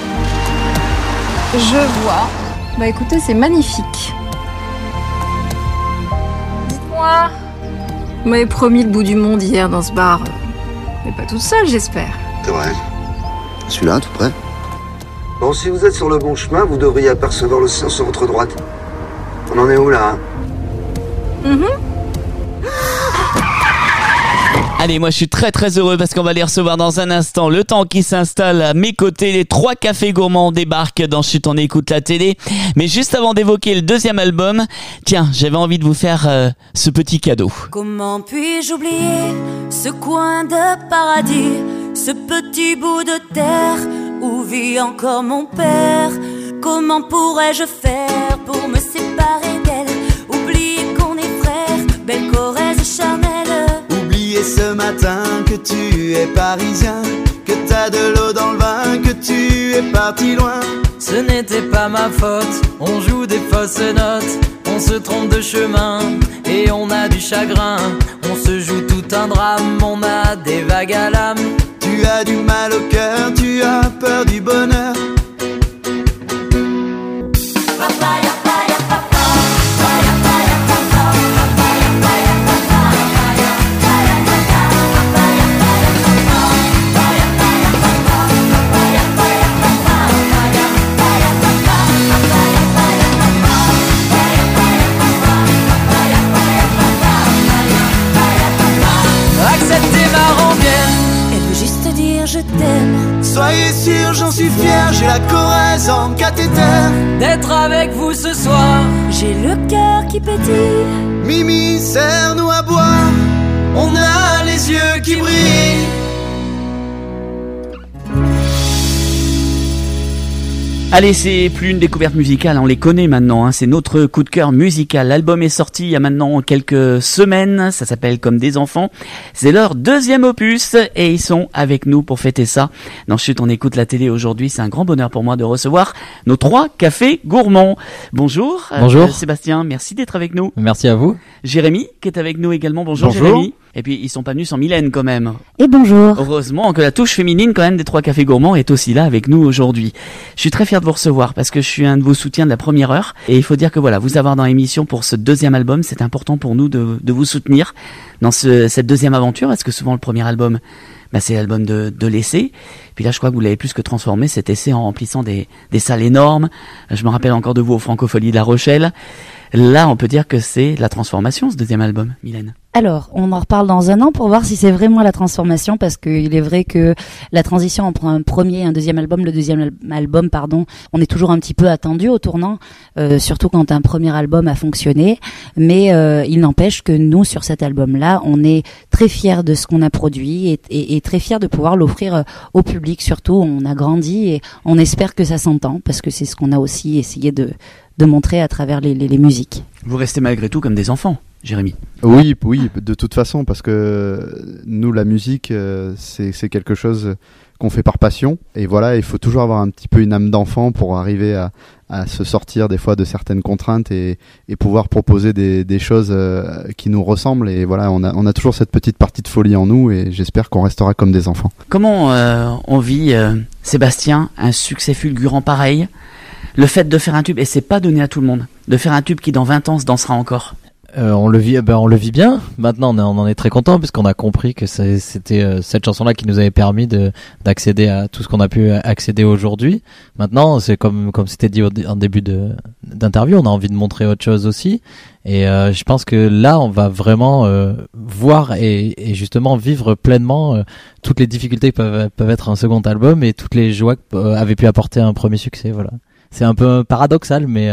Je vois. Bah écoutez, c'est magnifique. Dites-moi... Vous m'avez promis le bout du monde hier dans ce bar. Mais pas toute seule, j'espère. C'est vrai. Celui-là, tout près. Bon, si vous êtes sur le bon chemin, vous devriez apercevoir l'océan sur votre droite. On en est où, là, Allez, moi je suis très très heureux parce qu'on va les recevoir dans un instant. Le temps qui s'installe à mes côtés, les 3 cafés gourmands débarquent dans Chut on écoute la télé. Mais juste avant d'évoquer le deuxième album, tiens, j'avais envie de vous faire ce petit cadeau. Comment puis-je oublier ce coin de paradis, ce petit bout de terre où vit encore mon père? Comment pourrais-je faire pour me séparer d'elle? Oublier qu'on est frères, belle Corrèze charnelle. Oublier ce matin que tu es parisien, que t'as de l'eau dans le vin, que tu es parti loin. Ce n'était pas ma faute, on joue des fausses notes, on se trompe de chemin et on a du chagrin. On se joue tout un drame, on a des vagues à l'âme. Tu as du mal au cœur, tu as peur du bonheur. Je t'aime. Soyez sûr, j'en suis fier, j'ai la Corrèze en cathéter. D'être avec vous ce soir, j'ai le cœur qui pétille. Mimi, serre-nous à boire, on a les yeux qui brillent. Allez, c'est plus une découverte musicale, on les connaît maintenant, c'est notre coup de cœur musical. L'album est sorti il y a maintenant quelques semaines, ça s'appelle Comme des enfants. C'est leur deuxième opus et ils sont avec nous pour fêter ça. Dans Chut, on écoute la télé aujourd'hui, c'est un grand bonheur pour moi de recevoir nos 3 cafés gourmands. Bonjour. Bonjour. Sébastien, merci d'être avec nous. Merci à vous. Jérémy, qui est avec nous également. Bonjour. Jérémy. Et puis, ils sont pas venus sans Mylène, quand même. Et bonjour. Heureusement que la touche féminine, quand même, des 3 cafés gourmands est aussi là avec nous aujourd'hui. Je suis très fier de vous recevoir parce que je suis un de vos soutiens de la première heure. Et il faut dire que voilà, vous avoir dans l'émission pour ce deuxième album, c'est important pour nous de vous soutenir dans cette deuxième aventure. Parce que souvent, le premier album, c'est l'album de l'essai. Puis là, je crois que vous l'avez plus que transformé, cet essai, en remplissant des salles énormes. Je me rappelle encore de vous au Francopholies de La Rochelle. Là, on peut dire que c'est la transformation, ce deuxième album, Mylène. Alors, on en reparle dans un an pour voir si c'est vraiment la transformation, parce qu'il est vrai que la transition entre un premier et un deuxième album, le deuxième album, on est toujours un petit peu attendu au tournant, surtout quand un premier album a fonctionné. Mais il n'empêche que nous, sur cet album-là, on est très fiers de ce qu'on a produit et très fiers de pouvoir l'offrir au public. Surtout, on a grandi et on espère que ça s'entend, parce que c'est ce qu'on a aussi essayé de montrer à travers les musiques. Vous restez malgré tout comme des enfants, Jérémy. Oui, de toute façon, parce que nous, la musique, c'est quelque chose qu'on fait par passion. Et voilà, il faut toujours avoir un petit peu une âme d'enfant pour arriver à se sortir des fois de certaines contraintes et pouvoir proposer des choses qui nous ressemblent. Et voilà, on a toujours cette petite partie de folie en nous et j'espère qu'on restera comme des enfants. Comment on vit, Sébastien, un succès fulgurant pareil ? Le fait de faire un tube, et c'est pas donné à tout le monde, de faire un tube qui dans 20 ans se dansera encore. On le vit bien. Maintenant, on en est très content puisqu'on a compris que c'était cette chanson-là qui nous avait permis d'accéder à tout ce qu'on a pu accéder aujourd'hui. Maintenant, c'est comme c'était dit en début d'interview, on a envie de montrer autre chose aussi. Et je pense que là, on va vraiment voir et justement vivre pleinement toutes les difficultés qui peuvent être un second album et toutes les joies qu'avait pu apporter un premier succès. Voilà. C'est un peu paradoxal, mais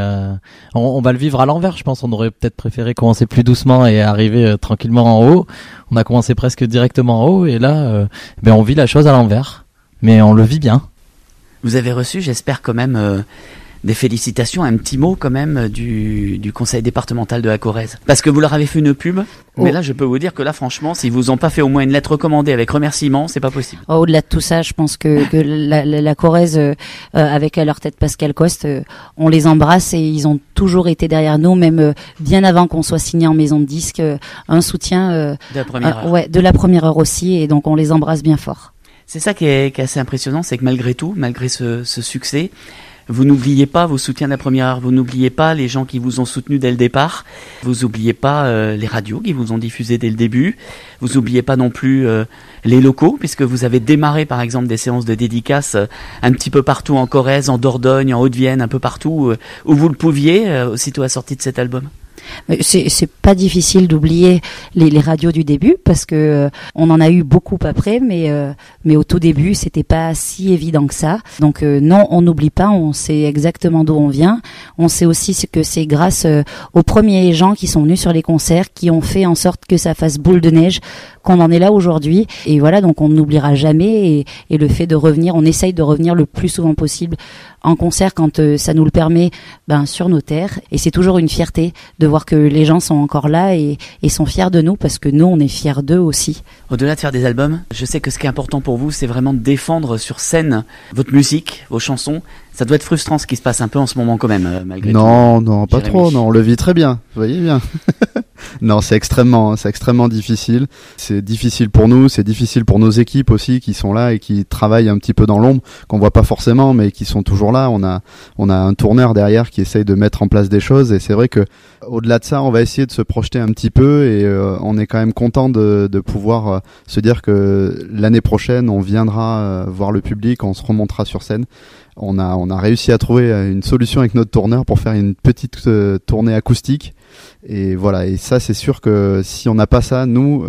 on va le vivre à l'envers. Je pense on aurait peut-être préféré commencer plus doucement et arriver tranquillement en haut. On a commencé presque directement en haut et là, on vit la chose à l'envers. Mais on le vit bien. Vous avez reçu, j'espère quand même, des félicitations, un petit mot quand même du conseil départemental de la Corrèze. Parce que vous leur avez fait une pub, mais là je peux vous dire que là franchement, s'ils vous ont pas fait au moins une lettre recommandée avec remerciements, c'est pas possible. Au-delà de tout ça, je pense que la Corrèze, avec à leur tête Pascal Coste, on les embrasse et ils ont toujours été derrière nous, même bien avant qu'on soit signé en maison de disque, un soutien de la première heure. Ouais, de la première heure aussi, et donc on les embrasse bien fort. C'est ça qui est assez impressionnant, c'est que malgré tout, malgré ce succès, vous n'oubliez pas vos soutiens de la première heure, vous n'oubliez pas les gens qui vous ont soutenu dès le départ, vous n'oubliez pas les radios qui vous ont diffusé dès le début, vous n'oubliez pas non plus les locaux, puisque vous avez démarré par exemple des séances de dédicaces un petit peu partout en Corrèze, en Dordogne, en Haute-Vienne, un peu partout où vous le pouviez, aussitôt à la sortie de cet album. C'est pas difficile d'oublier les radios du début parce que on en a eu beaucoup après, mais au tout début c'était pas si évident que ça. Donc non, on n'oublie pas, on sait exactement d'où on vient. On sait aussi que c'est grâce aux premiers gens qui sont venus sur les concerts qui ont fait en sorte que ça fasse boule de neige, qu'on en est là aujourd'hui. Et voilà, donc on n'oubliera jamais et le fait de revenir, on essaye de revenir le plus souvent possible en concert quand ça nous le permet, sur nos terres. Et c'est toujours une fierté de voir que les gens sont encore là et sont fiers de nous parce que nous, on est fiers d'eux aussi. Au-delà de faire des albums, je sais que ce qui est important pour vous, c'est vraiment de défendre sur scène votre musique, vos chansons. Ça doit être frustrant ce qui se passe un peu en ce moment quand même, malgré tout. Non, pas trop, non, on le vit très bien, vous voyez bien. Non, c'est extrêmement difficile. C'est difficile pour nous, c'est difficile pour nos équipes aussi qui sont là et qui travaillent un petit peu dans l'ombre, qu'on voit pas forcément, mais qui sont toujours là. On a un tourneur derrière qui essaye de mettre en place des choses et c'est vrai que au-delà de ça, on va essayer de se projeter un petit peu et on est quand même content de pouvoir se dire que l'année prochaine, on viendra voir le public, on se remontera sur scène. On a réussi à trouver une solution avec notre tourneur pour faire une petite tournée acoustique. Et voilà, et ça c'est sûr que si on n'a pas ça, nous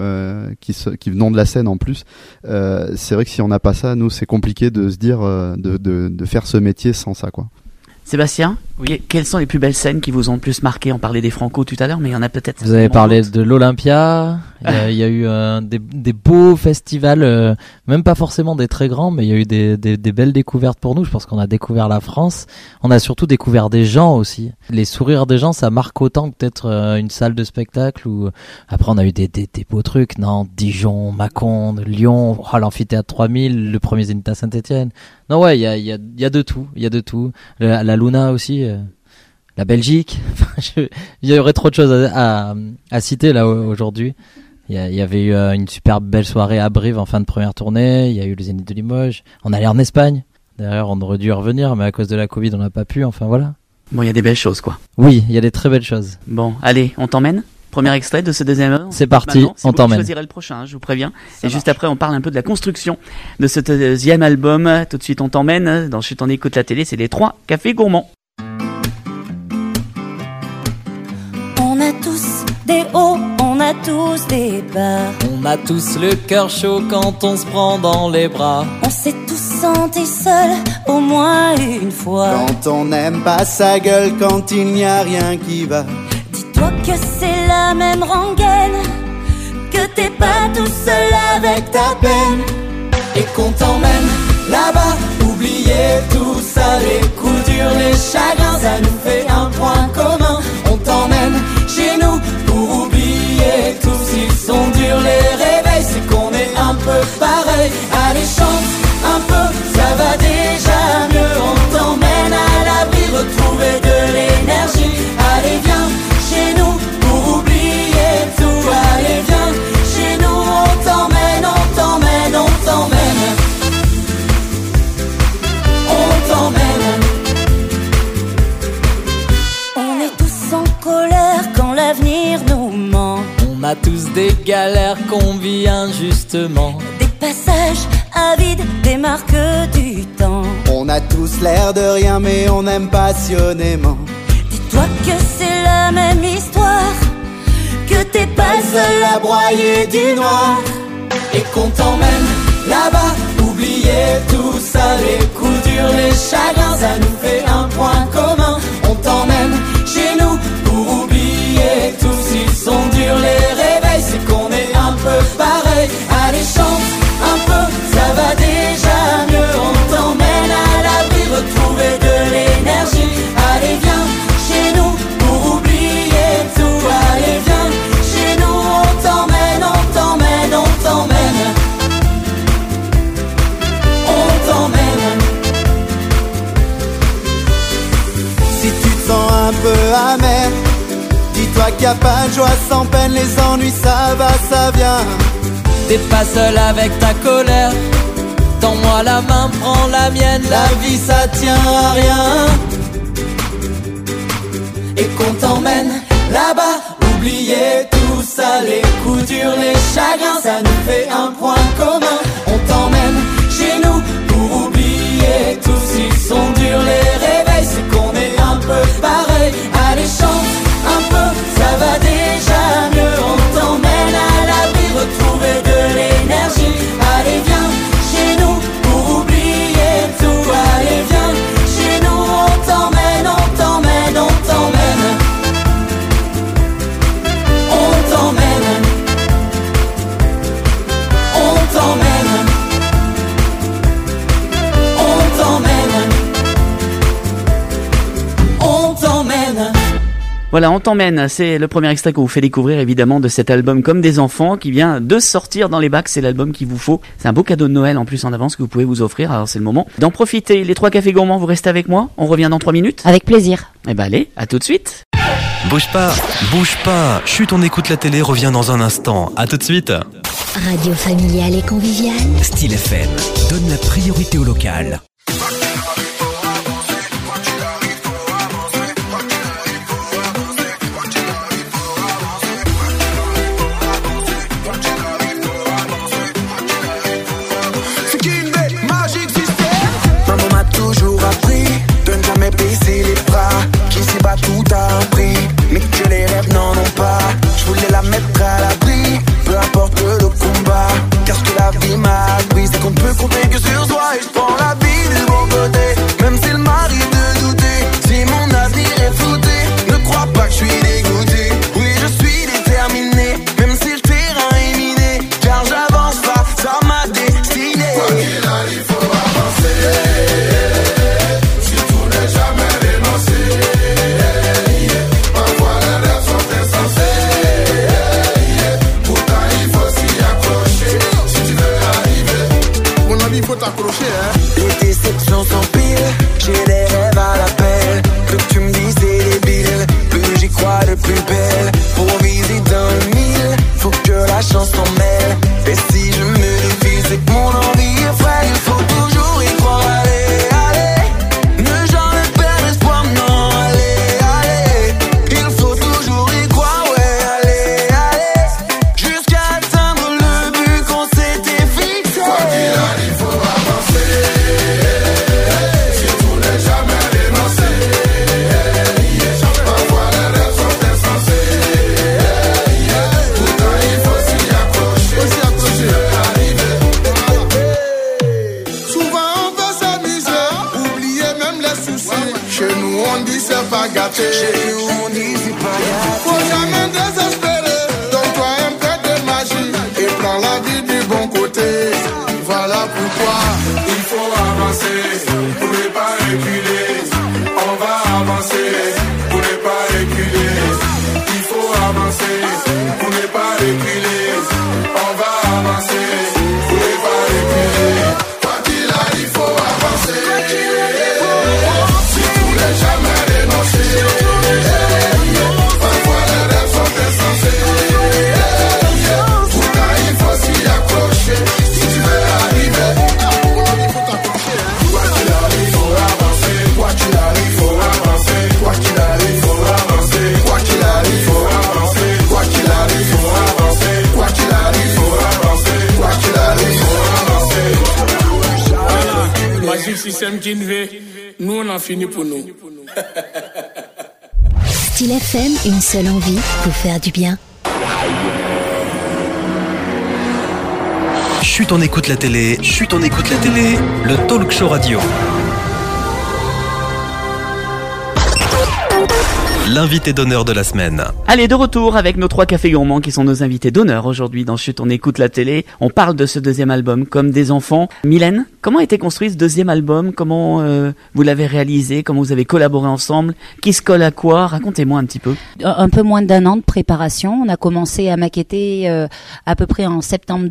qui venons de la scène en plus, c'est vrai que si on n'a pas ça, nous c'est compliqué de se dire de faire ce métier sans ça, quoi. Sébastien, oui. Quelles sont les plus belles scènes qui vous ont le plus marqué? On parlait des Franco tout à l'heure, mais il y en a peut-être. Vous avez parlé de l'Olympia. Il y a eu des beaux festivals, même pas forcément des très grands, mais il y a eu des belles découvertes pour nous. Je pense qu'on a découvert la France. On a surtout découvert des gens aussi. Les sourires des gens, ça marque autant que peut-être une salle de spectacle. Ou après, on a eu des beaux trucs. Nantes, Dijon, Mâcon, Lyon, l'amphithéâtre 3000, le premier Zénith à Saint-Étienne. Non, ouais, il y a de tout. Il y a de tout. La Luna aussi. La Belgique. Il y aurait trop de choses à citer là aujourd'hui. Il y avait eu une super belle soirée à Brive en fin de première tournée. Il y a eu le Zénith de Limoges. On allait en Espagne. D'ailleurs, on aurait dû y revenir, mais à cause de la Covid, on n'a pas pu. Enfin, voilà. Bon, il y a des belles choses, quoi. Oui, il y a des très belles choses. Bon, allez, on t'emmène. Premier extrait de ce deuxième album. C'est parti, on t'emmène. Je choisirai le prochain, je vous préviens. Et juste après, on parle un peu de la construction de ce deuxième album. Tout de suite, on t'emmène. Dans Chut, on écoute la télé, c'est les 3 cafés gourmands. On a tous des hauts, on a tous des bas. On a tous le cœur chaud quand on se prend dans les bras. On s'est tous sentis seuls au moins une fois. Quand on n'aime pas sa gueule, quand il n'y a rien qui va. Dis-toi que c'est la même rengaine, que t'es pas tout seul avec ta peine. Et qu'on t'emmène là-bas, oubliez tout ça, les coups durs, les chagrins, ça nous fait un point commun. On t'emmène chez nous pour oublier tout. S'ils sont durs les réveils, c'est qu'on est un peu pareil. Allez, chante un peu, ça va déjà mieux. On t'emmène à l'abri, retrouver de l'énergie. Allez, viens chez nous pour oublier tout. Allez, viens chez nous, on t'emmène, on t'emmène, on t'emmène. On t'emmène. On est tous en colère quand l'avenir nous ment. On a tous des galères qu'on vit injustement. Des passages avides, des marques du temps. On a tous l'air de rien mais on aime passionnément. Des dis-toi que c'est la même histoire, que t'es pas seul à broyer du noir. Et qu'on t'emmène là-bas, oublier tout ça, les coups durs, les chagrins, ça nous fait un point commun. On t'emmène chez nous pour oublier tout. S'ils sont durs les réveils, c'est qu'on est un peu pareil. Allez chante un peu, ça va déjà mieux. On t'emmène à l'abri, retrouver de l'énergie. Allez viens chez nous pour oublier tout. Allez viens chez nous, on t'emmène, on t'emmène, on t'emmène. On t'emmène. Si tu te sens un peu amer, dis-toi qu'il n'y a pas de joie sans peine, les ennuis ça va, ça vient. T'es pas seul avec ta colère, tends-moi la main, prends la mienne. La vie ça tient à rien. Et qu'on t'emmène là-bas, oublier tout ça, les coups durs, les chagrins, ça nous fait un point commun. On t'emmène chez nous pour oublier tout. S'ils sont durs les réveils, c'est qu'on est un peu pareil. Allez chante un peu, ça va déjà mieux. On t'emmène à l'abri, retrouver de l'énergie. Allez viens chez nous pour oublier tout. Allez viens chez nous, on t'emmène, on t'emmène, on t'emmène. On t'emmène. On t'emmène. On t'emmène. On t'emmène. Voilà, on t'emmène, c'est le premier extrait qu'on vous fait découvrir évidemment de cet album Comme des enfants qui vient de sortir dans les bacs, c'est l'album qu'il vous faut. C'est un beau cadeau de Noël en plus en avance que vous pouvez vous offrir, alors c'est le moment d'en profiter. Les 3 cafés gourmands, vous restez avec moi, on revient dans 3 minutes. Avec plaisir. Eh ben allez, à tout de suite. Bouge pas, chut, on écoute la télé, revient dans un instant, à tout de suite. Radio familiale et conviviale. Style FM, donne la priorité au local. Tout a un prix, mais que les rêves n'en ont pas. Je voulais la mettre à l'abri, peu importe le combat. Car ce que la vie m'a appris, c'est qu'on ne peut compter que sur soi. Et je prends la vie du bon côté, même s'il m'arrive de douter. Si mon avenir est flouté, ne crois pas que je suis dégoûté. Oui, je suis déterminé, même si le terrain est miné. Car j'avance pas, ça m'a destiné. Quoi qu'il arrive, faut avancer. Si tout n'est jamais dénoncé. T'accrocher, hein. Les déceptions s'empilent, j'ai des rêves à l'appel. Plus que tu me dis c'est débile, plus j'y crois de plus belle. Pour viser dans le mille, faut que la chance s'en mêle. Et si je me défile, c'est que mon envie est frêle. Il faut toujours y croire, allez, allez. Ne jamais perdre espoir, non, allez, allez. Il faut toujours y croire, ouais, allez, allez. Jusqu'à atteindre le but qu'on s'était fixé. Quoi qu'il arrive, faut avancer. Si tout n'est jamais dénoncé. Parfois les rêves sont insensés. Pourtant il faut s'y accrocher. Si tu veux arriver. Souvent on va s'amuser, oublier même les soucis. Chez nous on dit c'est pas gâté. Chez nous on dit c'est pas gâté. Faut jamais désespérer, donne-toi un peu de magie et prends la vie du bon côté. Voilà pourquoi il faut avancer pour ne pas reculer. On va avancer pour ne pas reculer. Il faut avancer pour ne pas reculer. On va avancer pour ne pas reculer. Quoi qu'il arrive, faut avancer. Si tout n'est jamais dénoncé. Parfois les rêves sont insensés. Pourtant il faut s'y accrocher. Si tu veux arriver. Quoi qu'il arrive, faut avancer. Quoi qu'il arrive, faut avancer. Quoi qu'il arrive, faut avancer. Quoi qu'il arrive, faut avancer. Quoi qu'il arrive, faut avancer. Quoi qu'il arrive, faut avancer. Quoi qu'il arrive, faut avancer. Voilà, magique système qui ne veut, nous on a fini pour nous. Style FM, une seule envie, vous faire du bien. Chut, on écoute la télé. Chut, on écoute la télé. Le talk show radio. L'invité d'honneur de la semaine. Allez, de retour avec nos 3 cafés gourmands qui sont nos invités d'honneur aujourd'hui dans Chut, on écoute la télé. On parle de ce deuxième album comme des enfants. Mylène, comment a été construit ce deuxième album? Comment vous l'avez réalisé? Comment vous avez collaboré ensemble? Qui se colle à quoi? Racontez-moi un petit peu. Un peu moins d'1 an de préparation. On a commencé à maqueter à peu près en septembre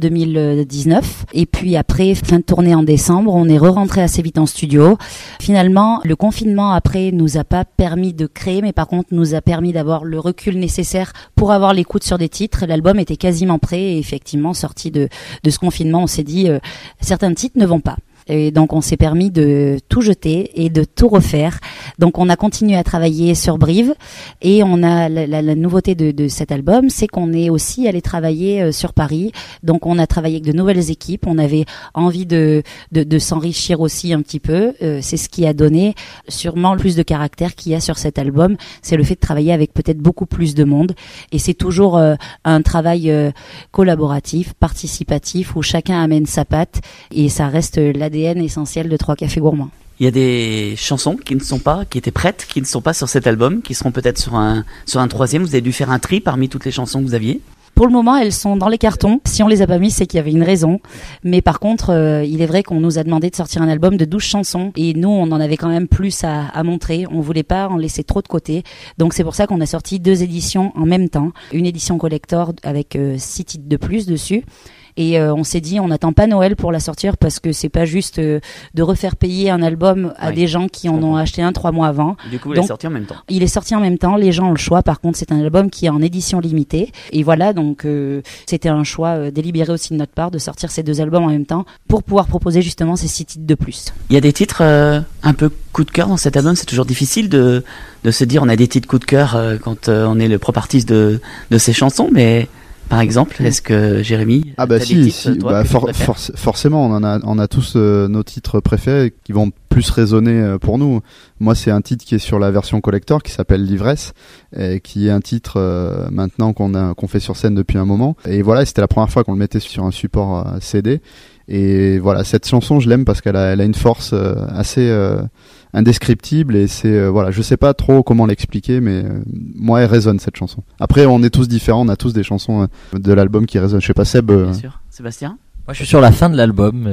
2019. Et puis après, fin de tournée en décembre, on est re-rentré assez vite en studio. Finalement, le confinement après nous a pas permis de créer, mais par contre nous a permis d'avoir le recul nécessaire pour avoir l'écoute sur des titres. L'album était quasiment prêt et effectivement, sorti de ce confinement, on s'est dit certains titres ne vont pas. Et donc on s'est permis de tout jeter et de tout refaire. Donc on a continué à travailler sur Brive et on a la nouveauté de cet album, c'est qu'on est aussi allé travailler sur Paris. Donc on a travaillé avec de nouvelles équipes. On avait envie de s'enrichir aussi un petit peu. C'est ce qui a donné sûrement le plus de caractère qu'il y a sur cet album. C'est le fait de travailler avec peut-être beaucoup plus de monde. Et c'est toujours un travail collaboratif, participatif où chacun amène sa patte et ça reste l'ADN essentiel de 3 cafés gourmands. Il y a des chansons qui étaient prêtes, qui ne sont pas sur cet album, qui seront peut-être sur un troisième. Vous avez dû faire un tri parmi toutes les chansons que vous aviez? Pour le moment, elles sont dans les cartons. Si on les a pas mis, c'est qu'il y avait une raison. Mais par contre, il est vrai qu'on nous a demandé de sortir un album de 12 chansons. Et nous, on en avait quand même plus à montrer. On voulait pas en laisser trop de côté. Donc c'est pour ça qu'on a sorti 2 éditions en même temps. Une édition collector avec 6 titres de plus dessus. Et on s'est dit, on n'attend pas Noël pour la sortir parce que c'est pas juste de refaire payer un album à des gens qui en ont acheté un 3 mois avant. Du coup, il est sorti en même temps. Il est sorti en même temps, les gens ont le choix. Par contre, c'est un album qui est en édition limitée. Et voilà, donc c'était un choix délibéré aussi de notre part de sortir ces 2 albums en même temps pour pouvoir proposer justement ces 6 titres de plus. Il y a des titres un peu coup de cœur dans cet album. C'est toujours difficile de se dire on a des titres coup de cœur quand on est le propre artiste de ces chansons, mais... Par exemple, est-ce que Jérémy, ah bah si, forcément, on a tous nos titres préférés qui vont plus résonner pour nous. Moi, c'est un titre qui est sur la version collector qui s'appelle L'ivresse, et qui est un titre maintenant qu'on fait sur scène depuis un moment. Et voilà, c'était la première fois qu'on le mettait sur un support CD. Et voilà, cette chanson, je l'aime parce qu'elle a une force assez indescriptible et c'est voilà, je sais pas trop comment l'expliquer, mais moi elle résonne cette chanson. Après, on est tous différents, on a tous des chansons de l'album qui résonnent. Je sais pas, Seb. Bien sûr. Sébastien. Moi, je suis sur la fin de l'album.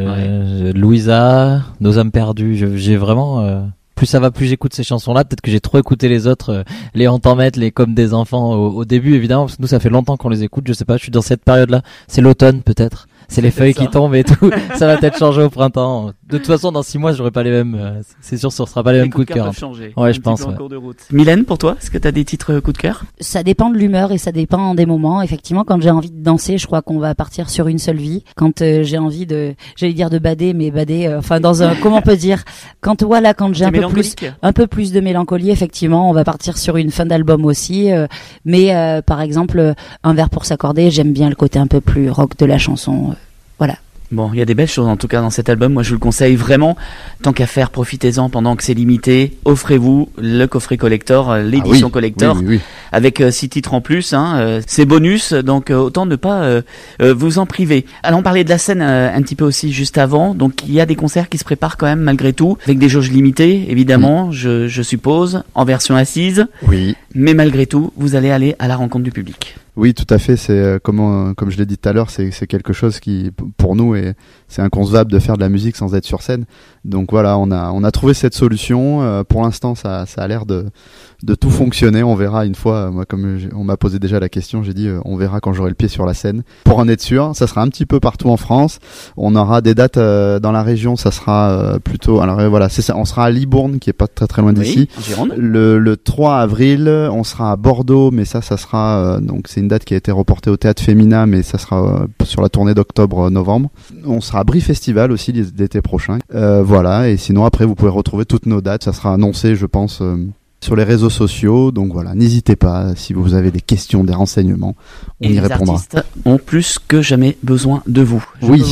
Louisa, Nos âmes perdues. J'ai vraiment. Plus ça va, plus j'écoute ces chansons-là. Peut-être que j'ai trop écouté les autres, les On t'en met, les Comme des enfants au début, évidemment, parce que nous ça fait longtemps qu'on les écoute. Je sais pas, je suis dans cette période-là. C'est l'automne peut-être. C'est les feuilles qui tombent et tout. Ça va peut-être changer au printemps. De toute façon, dans 6 mois, j'aurai pas les mêmes. C'est sûr, ce sera pas les mêmes coups de cœur. Ouais, je pense. En cours de route. Mylène, pour toi, est-ce que t'as des titres coup de cœur? Ça dépend de l'humeur et ça dépend des moments. Effectivement, quand j'ai envie de danser, je crois qu'on va partir sur Une seule vie. Quand j'ai envie j'allais dire de bader, mais bader, enfin dans un, comment on peut dire, quand j'ai un peu plus de mélancolie, effectivement, on va partir sur une fin d'album aussi. Mais par exemple, Un verre pour s'accorder, j'aime bien le côté un peu plus rock de la chanson. Voilà. Bon, il y a des belles choses en tout cas dans cet album. Moi, je vous le conseille vraiment. Tant qu'à faire, profitez-en pendant que c'est limité. Offrez-vous le coffret collector, l'édition collector, oui. Avec 6 titres en plus. C'est bonus, donc autant ne pas vous en priver. Alors, on parlait de la scène un petit peu aussi juste avant. Donc, il y a des concerts qui se préparent quand même malgré tout, avec des jauges limitées, évidemment, je suppose, en version assise. Oui. Mais malgré tout, vous allez aller à la rencontre du public. Oui, tout à fait. C'est comme je l'ai dit tout à l'heure, c'est quelque chose qui, pour nous, c'est inconcevable de faire de la musique sans être sur scène. Donc voilà, on a trouvé cette solution. Pour l'instant, ça a l'air de tout fonctionner. On verra une fois. Moi, comme on m'a posé déjà la question, j'ai dit on verra quand j'aurai le pied sur la scène. Pour en être sûr, ça sera un petit peu partout en France. On aura des dates dans la région. Ça sera plutôt. Alors voilà, c'est ça. On sera à Libourne, qui est pas très très loin d'ici. En Gironde. Le 3 avril, on sera à Bordeaux, mais ça sera donc c'est une date qui a été reportée au Théâtre Féminin, mais ça sera sur la tournée d'octobre-novembre. On sera à Brie Festival aussi l'été prochain. Voilà, et sinon après vous pouvez retrouver toutes nos dates. Ça sera annoncé, je pense, sur les réseaux sociaux. Donc voilà, n'hésitez pas si vous avez des questions, des renseignements, on y répondra. Les artistes ont plus que jamais besoin de vous. Je peux vous le dire.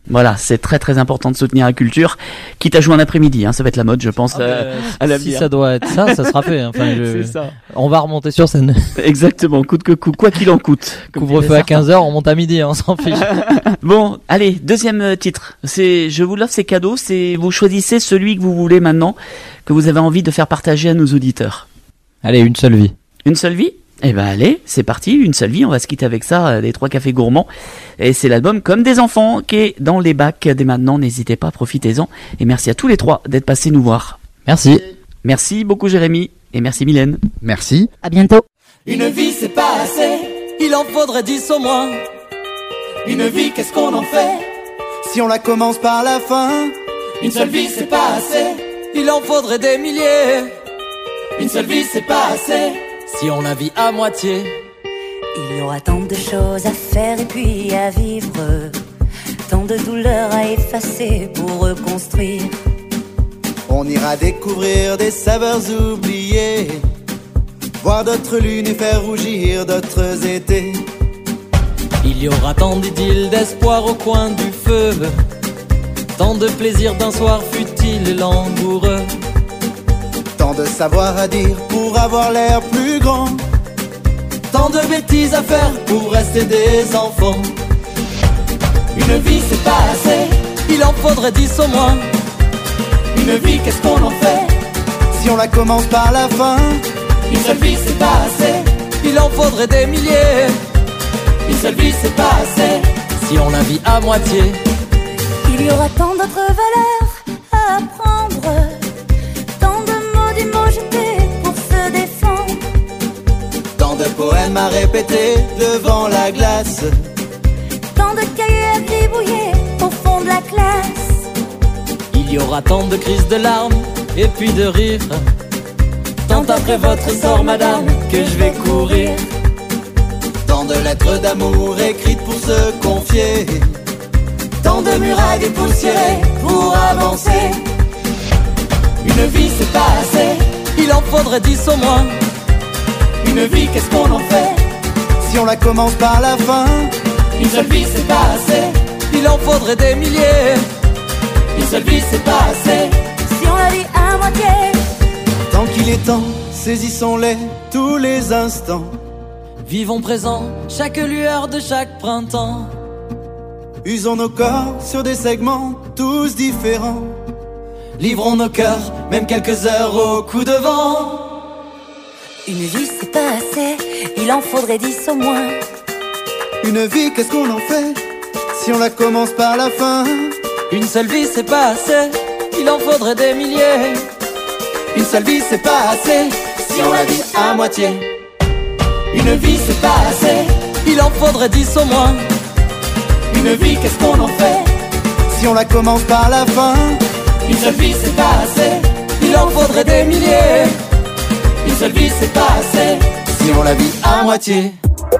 Voilà, c'est très très important de soutenir la culture. Quitte à jouer un après-midi, ça va être la mode, je pense, à l'avenir. Si ça doit être ça sera fait. C'est ça. On va remonter sur scène. Exactement, coûte que coûte, quoi qu'il en coûte. Couvre-feu à 15h, on monte à midi, on s'en fiche. Bon, allez, deuxième titre. Je vous l'offre, c'est cadeau. Vous choisissez celui que vous voulez maintenant, que vous avez envie de faire partager à nos auditeurs. Allez, Une seule vie. Une seule vie ? Eh ben allez, c'est parti, Une seule vie, on va se quitter avec ça, des 3 cafés gourmands. Et c'est l'album Comme des enfants qui est dans les bacs dès maintenant, n'hésitez pas, profitez-en. Et merci à tous les 3 d'être passés nous voir. Merci. Merci beaucoup Jérémy, et merci Mylène. Merci. À bientôt. Une vie c'est pas assez, il en faudrait 10 au moins. Une vie qu'est-ce qu'on en fait si on la commence par la fin? Une seule vie c'est pas assez, il en faudrait des milliers. Une seule vie c'est pas assez, si on la vit à moitié. Il y aura tant de choses à faire et puis à vivre, tant de douleurs à effacer pour reconstruire. On ira découvrir des saveurs oubliées, voir d'autres lunes et faire rougir d'autres étés. Il y aura tant d'idylles, d'espoir au coin du feu, tant de plaisir d'un soir futile et langoureux. Tant de savoir à dire pour avoir l'air plus grand, tant de bêtises à faire pour rester des enfants. Une vie c'est pas assez, il en faudrait 10 au moins. Une vie qu'est-ce qu'on en fait si on la commence par la fin? Une seule vie c'est pas assez, il en faudrait des milliers. Une seule vie c'est pas assez, si on la vit à moitié. Il y aura tant d'autres valeurs à apprendre, tant de mots du mot jetés pour se défendre, tant de poèmes à répéter devant la glace, tant de cahiers à gribouiller au fond de la classe. Il y aura tant de crises de larmes et puis de rires, tant après votre sort madame que je vais courir. Tant de lettres d'amour écrites pour se confier, tant de murailles dépoussiérées pour avancer. Une vie c'est pas assez, il en faudrait 10 au moins. Une vie qu'est-ce qu'on en fait si on la commence par la fin? Une seule vie c'est pas assez, il en faudrait des milliers. Une seule vie c'est pas assez, si on la vit à moitié. Tant qu'il est temps, saisissons-les tous les instants. Vivons présent, chaque lueur de chaque printemps. Usons nos corps sur des segments tous différents. Livrons nos cœurs, même quelques heures au coup de vent. Une vie c'est pas assez, il en faudrait 10 au moins. Une vie qu'est-ce qu'on en fait si on la commence par la fin? Une seule vie c'est pas assez, il en faudrait des milliers. Une seule vie c'est pas assez, si on la vit à moitié. Une vie c'est pas assez, il en faudrait 10 au moins. Une vie qu'est-ce qu'on en fait si on la commence par la fin? Une seule vie c'est pas assez, il en faudrait des milliers. Une seule vie c'est pas assez, si on la vit à moitié.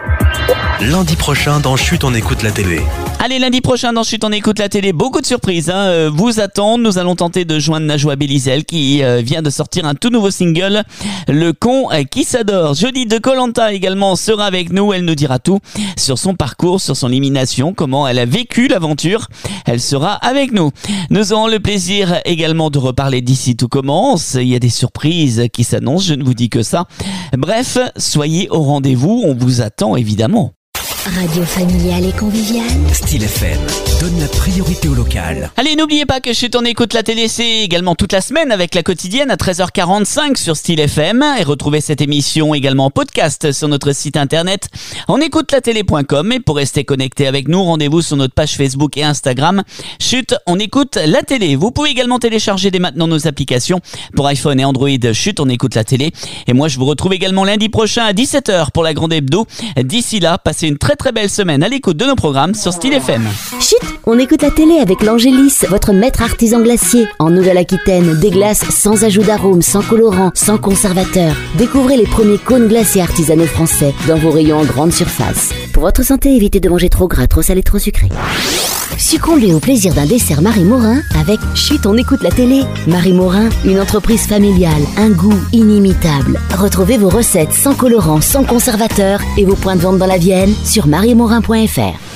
Lundi prochain dans Chut on écoute la télé. Allez, lundi prochain dans Chut on écoute la télé, beaucoup de surprises vous attendent. Nous allons tenter de joindre Najwa Belizel qui vient de sortir un tout nouveau single, Le con qui s'adore. Jeudi de Koh-Lanta également sera avec nous, elle nous dira tout sur son parcours, sur son élimination, comment elle a vécu l'aventure. Elle sera avec nous. Nous aurons le plaisir également de reparler d'Ici tout commence. Il y a des surprises qui s'annoncent, je ne vous dis que ça. Bref, soyez au rendez-vous, on vous attend évidemment. Radio familiale et conviviale. Style FM donne la priorité au local. Allez, n'oubliez pas que Chut on écoute la télé, c'est également toute la semaine avec la quotidienne à 13h45 sur Style FM. Et retrouvez cette émission également en podcast sur notre site internet onécoutelatélé.com. Et pour rester connecté avec nous, rendez-vous sur notre page Facebook et Instagram. Chut, on écoute la télé. Vous pouvez également télécharger dès maintenant nos applications pour iPhone et Android. Chut, on écoute la télé. Et moi, je vous retrouve également lundi prochain à 17h pour la grande hebdo. D'ici là, passez une très belle semaine à l'écoute de nos programmes sur Style FM. Chut, on écoute la télé avec l'Angélis, votre maître artisan glacier. En Nouvelle-Aquitaine, des glaces sans ajout d'arôme, sans colorant, sans conservateur. Découvrez les premiers cônes glacés artisanaux français dans vos rayons en grande surface. Pour votre santé, évitez de manger trop gras, trop salé, trop sucré. Succombez au plaisir d'un dessert Marie Morin avec Chut, on écoute la télé. Marie Morin, une entreprise familiale, un goût inimitable. Retrouvez vos recettes sans colorant, sans conservateur et vos points de vente dans la Vienne sur mariemorin.fr.